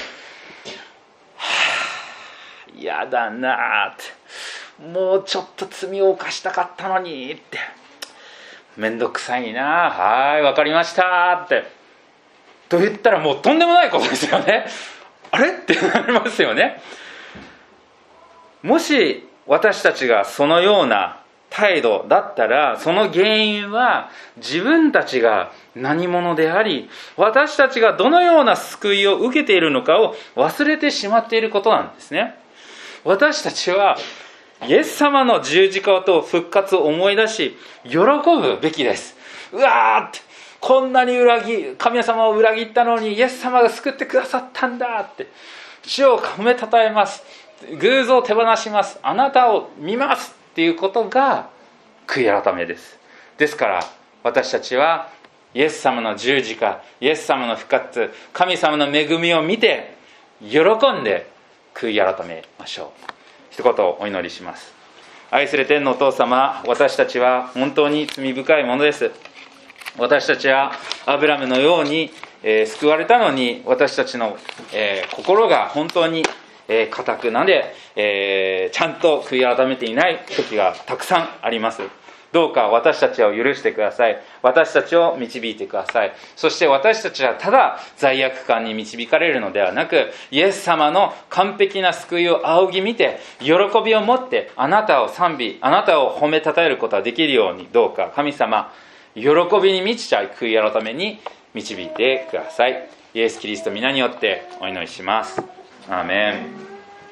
ぁ、やだなって、もうちょっと罪を犯したかったのにって、めんどくさいな、はいわかりましたってと言ったら、もうとんでもないことですよね。あれってなりますよね。もし私たちがそのような態度だったら、その原因は自分たちが何者であり、私たちがどのような救いを受けているのかを忘れてしまっていることなんですね。私たちはイエス様の十字架と復活を思い出し喜ぶべきです。うわーって、こんなに裏切神様を裏切ったのにイエス様が救ってくださったんだって、主を褒めたたえます、偶像を手放します、あなたを見ますっていうことが悔い改めです。ですから私たちはイエス様の十字架、イエス様の復活、神様の恵みを見て喜んで悔い改めましょう。一言お祈りします。愛する天のお父様、私たちは本当に罪深いものです。私たちはアブラムのように、えー、救われたのに、私たちの、えー、心が本当に固くなで、えー、ちゃんと悔い改めていない時がたくさんあります。どうか私たちを許してください。私たちを導いてください。そして私たちはただ罪悪感に導かれるのではなく、イエス様の完璧な救いを仰ぎ見て、喜びを持ってあなたを賛美、あなたを褒めたたえることができるように、どうか神様、喜びに満ちた悔い改めに導いてください。イエス・キリスト皆によってお祈りします。アーメン。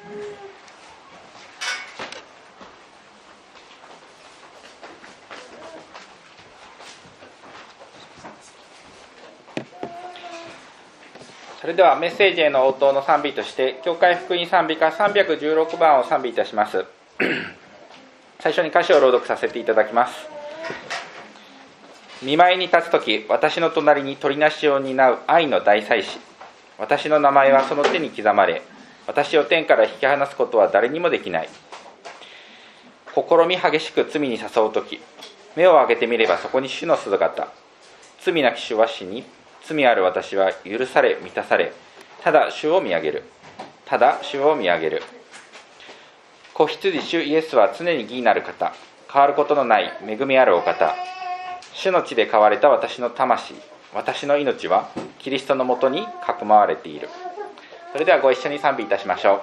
それではメッセージへの応答の賛美として、教会福音賛美歌さんびゃくじゅうろくばんを賛美いたします。最初に歌詞を朗読させていただきます。見舞いに立つとき、私の隣に取りなしを担う愛の大祭司、私の名前はその手に刻まれ、私を天から引き離すことは誰にもできない。 試み激しく罪に誘うとき、目を上げてみればそこに主の姿。罪なき主は死に、罪ある私は許され満たされ、ただ主を見上げる。ただ主を見上げる。子羊主イエスは常に義なる方、変わることのない恵みあるお方。主の地で買われた私の魂、私の命はキリストのもとにかくまわれている。それではご一緒に賛美いたしましょう。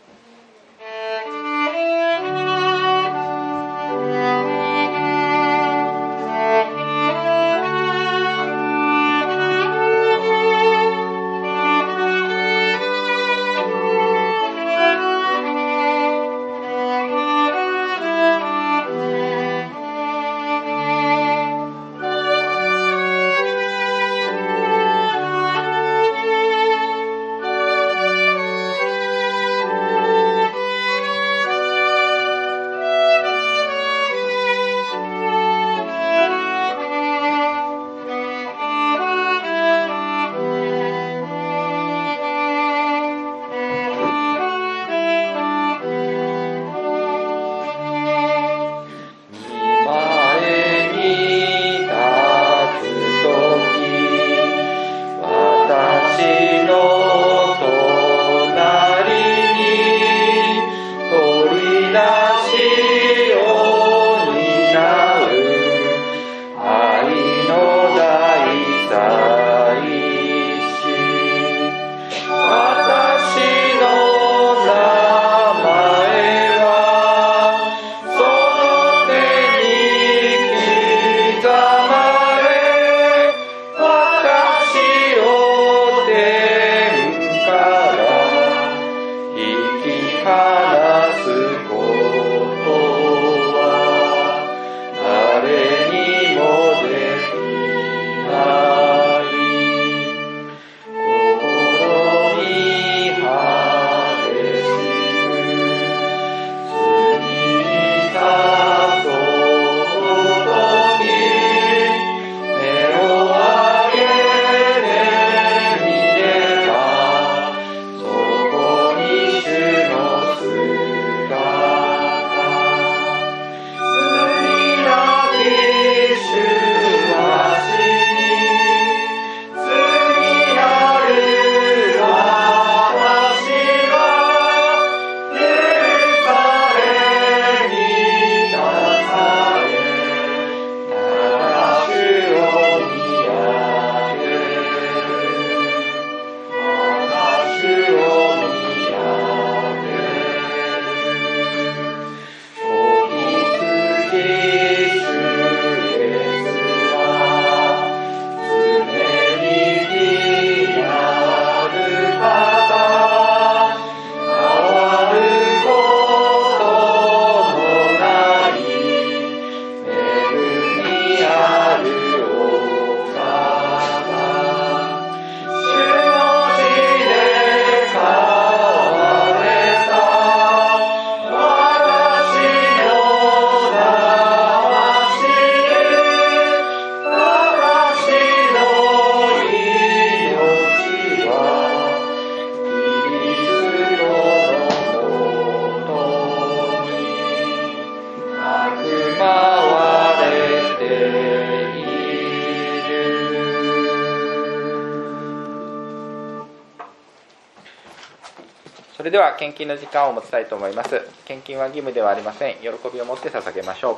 それでは献金の時間を持ちたいと思います。献金は義務ではありません。喜びを持って捧げましょう。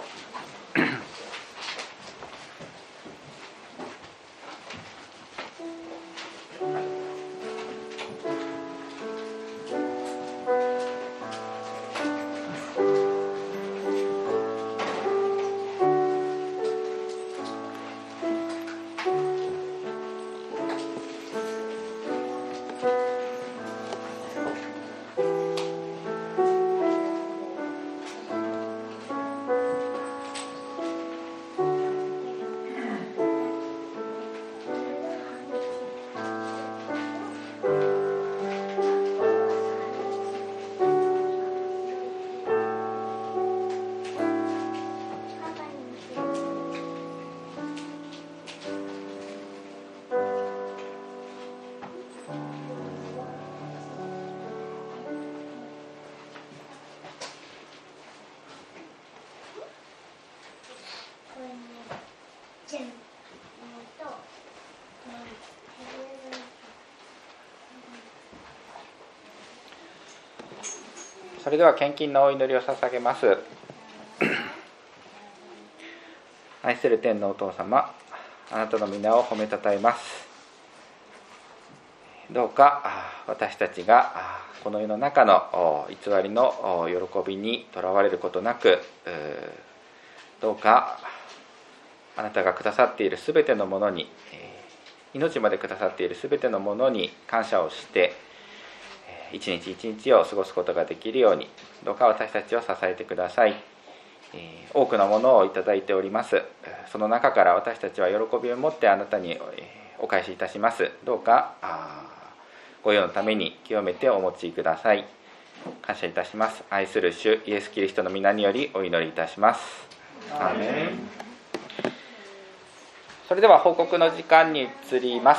それでは献金のお祈りを捧げます。愛する天のお父様、あなたの皆を褒めたたえます。どうか私たちがこの世の中の偽りの喜びにとらわれることなく、どうかあなたがくださっているすべてのものに、命までくださっているすべてのものに感謝をして一日一日を過ごすことができるように、どうか私たちを支えてください。多くのものをいただいております。その中から私たちは喜びを持ってあなたにお返しいたします。どうかご用のために清めてお持ちください。感謝いたします。愛する主イエス・キリストの皆によりお祈りいたします。アーメン。それでは報告の時間に移ります。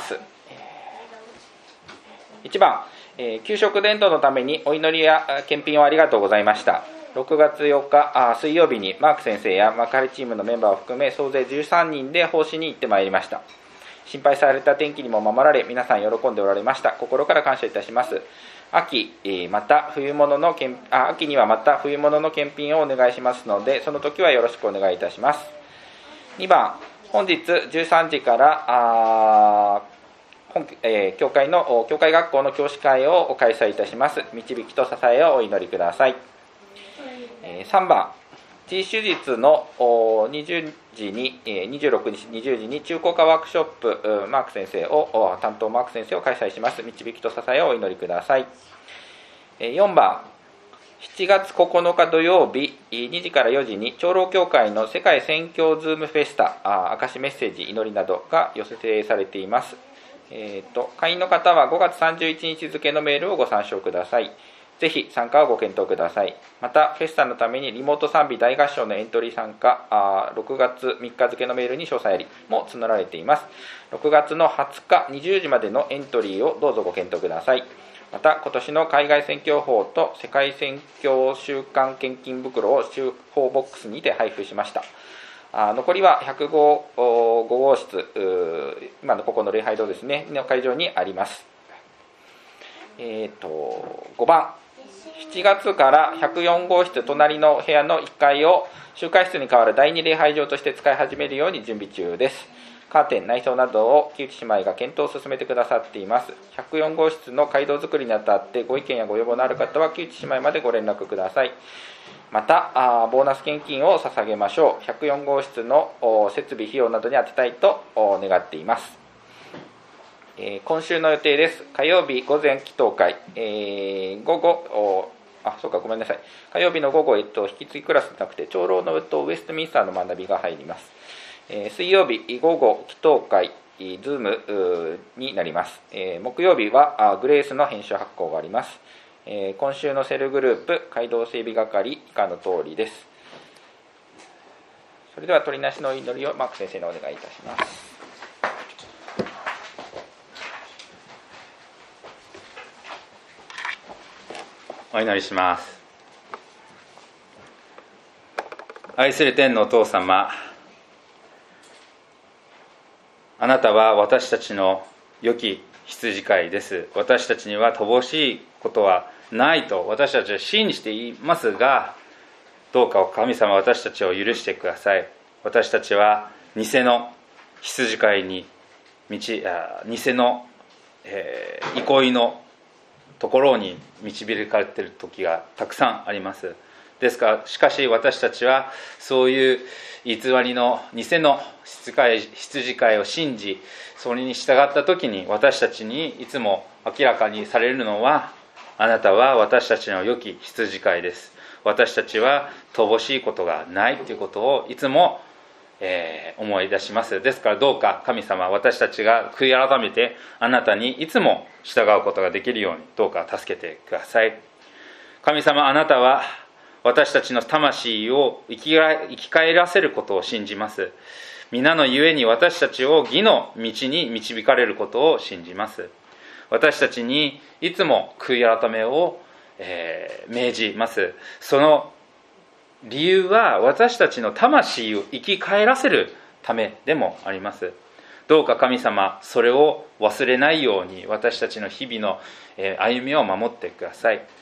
いちばん、えー、給食伝統のためにお祈りや献品をありがとうございました。ろくがつよっかあ水曜日にマーク先生や幕張チームのメンバーを含め総勢じゅうさんにんで奉仕に行ってまいりました。心配された天気にも守られ、皆さん喜んでおられました。心から感謝いたします。秋、また冬物の献あ秋にはまた冬物の献品をお願いしますので、その時はよろしくお願いいたします。にばん、本日じゅうさんじからあ本、えー、教会の教会学校の教師会を開催いたします。導きと支えをお祈りください。さんばん、地位手術のにじゅうじににじゅうろくにちにじゅうじに中高科ワークショップマーク先生を担当マーク先生を開催します。導きと支えをお祈りください。よんばん、しちがつここのか土曜日にじからよじに長老教会の世界宣教ズームフェスタ証メッセージ祈りなどが寄せされています。えー、と会員の方はごがつさんじゅういちにち付のメールをご参照ください。ぜひ参加をご検討ください。またフェスタのためにリモート賛美大合唱のエントリー参加ろくがつみっか付のメールに詳細ありも募られています。ろくがつのはつかにじゅうじまでのエントリーをどうぞご検討ください。また今年の海外宣教法と世界宣教週間献金袋を週報ボックスにて配布しました。あ残りはひゃくごごうしつ、今のここの礼拝堂ですねの会場にあります。えー、とごばん、しちがつからひゃくよんごうしつ隣の部屋のいっかいを集会室に代わるだいに礼拝場として使い始めるように準備中です。カーテン、内装などを木内姉妹が検討を進めてくださっています。ひゃくよんごうしつの街道作りにあたってご意見やご要望のある方は木内姉妹までご連絡ください。またあボーナス献金を捧げましょう。ひゃくよんごうしつの設備費用などに充てたいと願っています。えー、今週の予定です。火曜日午前祈祷会、えー、午後あそうかごめんなさい火曜日の午後、えっと、引き継ぎクラスじゃなくて長老のウェストミンスターの学びが入ります。えー、水曜日午後祈祷会ズームになります。えー、木曜日はグレースの編集発行があります。えー、今週のセルグループ街道整備係以下の通りです。それでは取りなしの祈りをマーク先生にお願いいたします。 お祈りします。愛する天のお父様、あなたは私たちの良き羊飼いです。私たちには乏しいことはないと私たちは信じていますが、どうか神様私たちを許してください。私たちは偽の羊飼いに道偽の、えー、憩いのところに導かれている時がたくさんあります。ですからしかし私たちはそういう偽りの偽の羊飼いを信じ、それに従った時に私たちにいつも明らかにされるのは、あなたは私たちの良き羊飼いです。私たちは乏しいことがないということをいつもえー、思い出します。ですからどうか神様、私たちが悔い改めてあなたにいつも従うことができるようにどうか助けてください。神様、あなたは私たちの魂を生き生き返らせることを信じます。皆のゆえに私たちを義の道に導かれることを信じます。私たちにいつも悔い改めを、えー、命じます。その理由は私たちの魂を生き返らせるためでもあります。どうか神様、それを忘れないように私たちの日々の歩みを守ってください。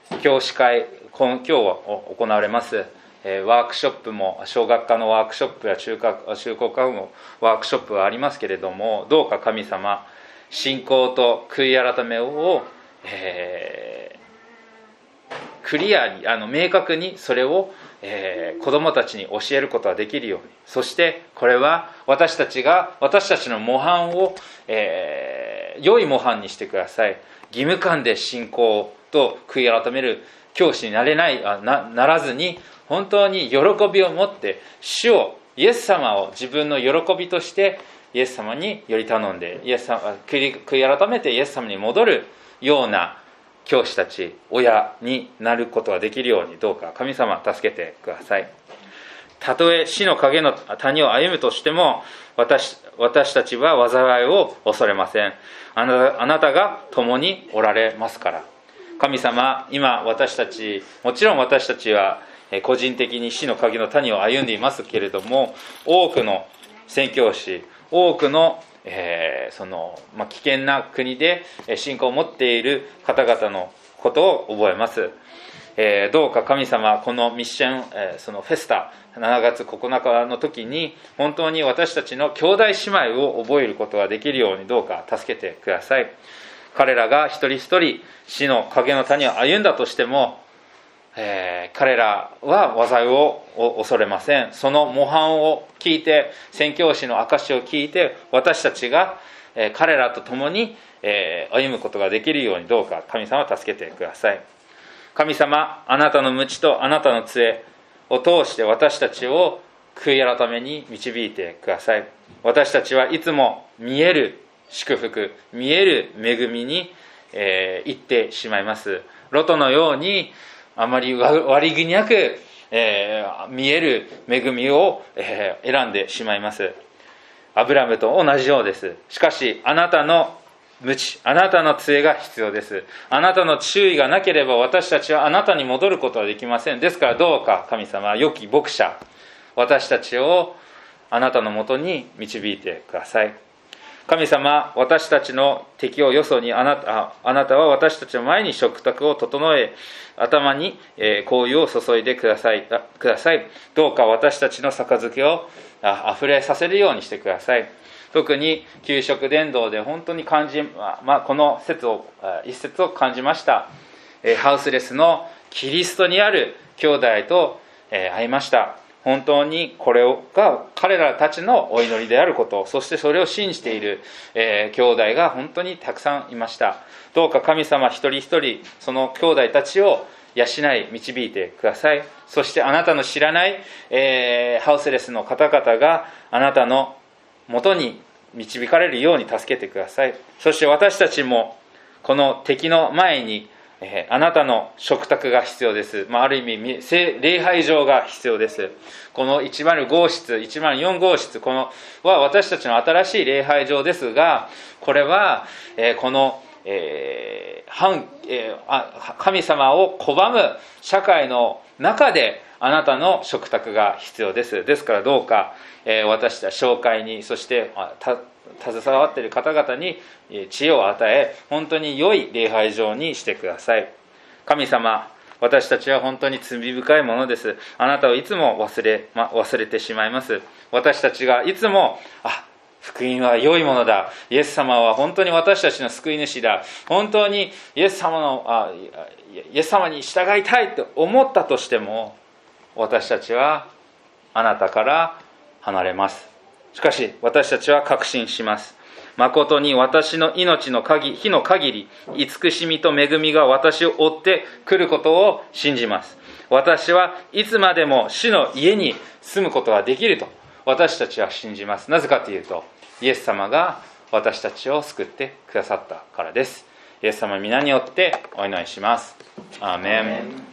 教師会、今日行われますワークショップも、小学科のワークショップや中学中高科のワークショップはありますけれども、どうか神様、信仰と悔い改めを、えー、クリアに、あの明確にそれを、えー、子どもたちに教えることができるように、そしてこれは私たちが私たちの模範を、えー、良い模範にしてください。義務感で信仰と悔い改める教師になれないあ な, ならずに、本当に喜びを持って主を、イエス様を自分の喜びとしてイエス様により頼んで、イエス様悔い改めてイエス様に戻るような教師たち、親になることができるように、どうか神様助けてください。たとえ死の影の谷を歩むとしても、 私, 私たちは災いを恐れません。あなた、あなたが共におられますから。神様、今私たち、もちろん私たちは個人的に死の影の谷を歩んでいますけれども、多くの宣教師、多くの、えーそのまあ、危険な国で信仰を持っている方々のことを覚えます。えー、どうか神様、このミッション、えー、そのフェスタしちがつここのかの時に、本当に私たちの兄弟姉妹を覚えることができるように、どうか助けてください。彼らが一人一人死の影の谷を歩んだとしても、えー、彼らは災いを恐れません。その模範を聞いて、宣教師の証を聞いて、私たちが、えー、彼らと共に、えー、歩むことができるように、どうか神様助けてください。神様、あなたの鞭とあなたの杖を通して私たちを悔い改めに導いてください。私たちはいつも見える祝福、見える恵みに、えー、行ってしまいます。ロトのようにあまり割り気なく、えー、見える恵みを、えー、選んでしまいます。アブラムと同じようです。しかしあなたの鞭、あなたの杖が必要です。あなたの注意がなければ私たちはあなたに戻ることはできません。ですからどうか神様、良き牧者、私たちをあなたのもとに導いてください。神様、私たちの敵をよそに、あなた、あなたは私たちの前に食卓を整え、頭に香油を注いでください。ください。どうか私たちの杯をあふれさせるようにしてください。特に給食伝道で本当に感じ、まあ、この説を一節を感じました。ハウスレスのキリストにある兄弟と会いました。本当にこれが彼らたちのお祈りであること、そしてそれを信じている、えー、兄弟が本当にたくさんいました。どうか神様、一人一人その兄弟たちを養い導いてください。そしてあなたの知らない、えー、ハウスレスの方々があなたの元に導かれるように助けてください。そして私たちもこの敵の前に、えー、あなたの食卓が必要です。まあ、ある意味礼拝場が必要です。このいちまるご室、いちまるよん号室、このは私たちの新しい礼拝場ですが、これは、えー、この、えー反えー、あ神様を拒む社会の中であなたの食卓が必要です。ですからどうか、えー、私たち教会に、そしてた携わっている方々に知恵を与え、本当に良い礼拝場にしてください。神様、私たちは本当に罪深いものです。あなたをいつも忘れ、ま、忘れてしまいます。私たちがいつも、あ、福音は良いものだ、イエス様は本当に私たちの救い主だ、本当にイエス様のあイエス様に従いたいと思ったとしても、私たちはあなたから離れます。しかし私たちは確信します。誠に私の命の限日の限り、慈しみと恵みが私を追ってくることを信じます。私はいつまでも主の家に住むことができると私たちは信じます。なぜかというと、イエス様が私たちを救ってくださったからです。イエス様の皆によってお祈りします。アーメン。アーメン。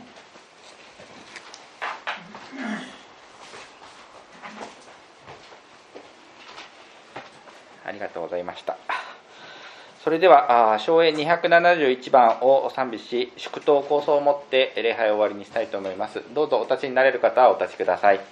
ありがとうございました。それでは唱詠にひゃくななじゅういちばんを賛美し、祝祷構想をもって礼拝を終わりにしたいと思います。どうぞお立ちになれる方はお立ちください。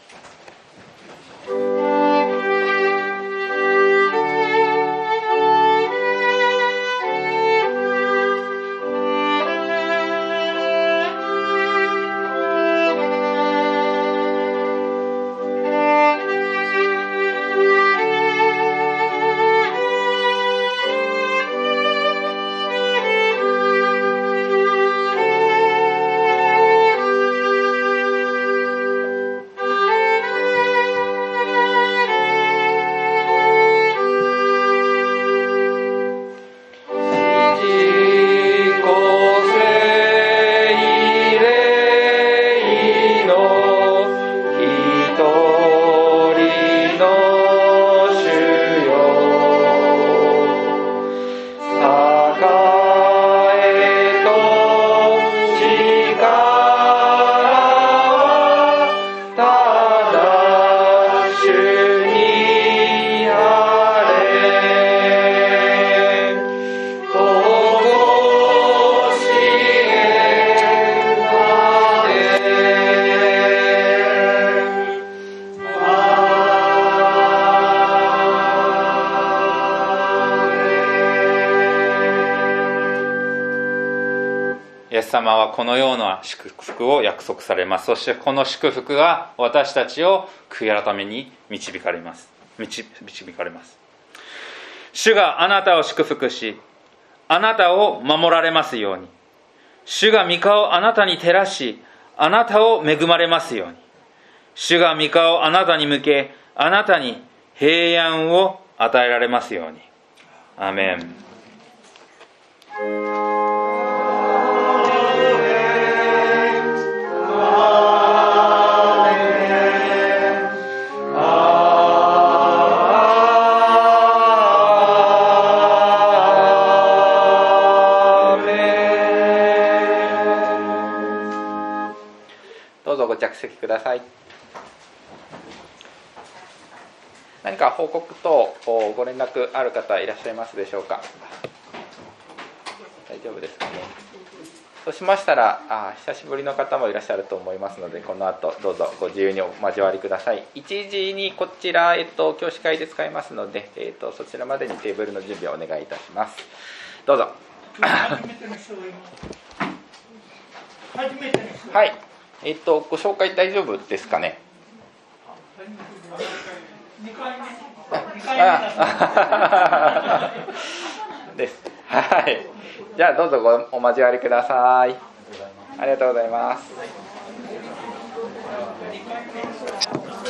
様はこのような祝福を約束されます。そしてこの祝福が私たちを悔い改めに導かれます導かれます。主があなたを祝福し、あなたを守られますように。主が御顔をあなたに照らし、あなたを恵まれますように。主が御顔をあなたに向け、あなたに平安を与えられますように。アーメン。 どうぞご着席ください。何か報告等ご連絡ある方いらっしゃいますでしょうか。大丈夫ですかね。そうしましたら、あ久しぶりの方もいらっしゃると思いますので、この後どうぞご自由にお交わりください。いちじにこちら、えっと、教師会で使いますので、えっと、そちらまでにテーブルの準備をお願いいたします。どうぞ。初めての人初めての人はい、えっと、ご紹介大丈夫ですかね。にかいめです。はい。じゃあどうぞごお交わりください。ありがとうございます。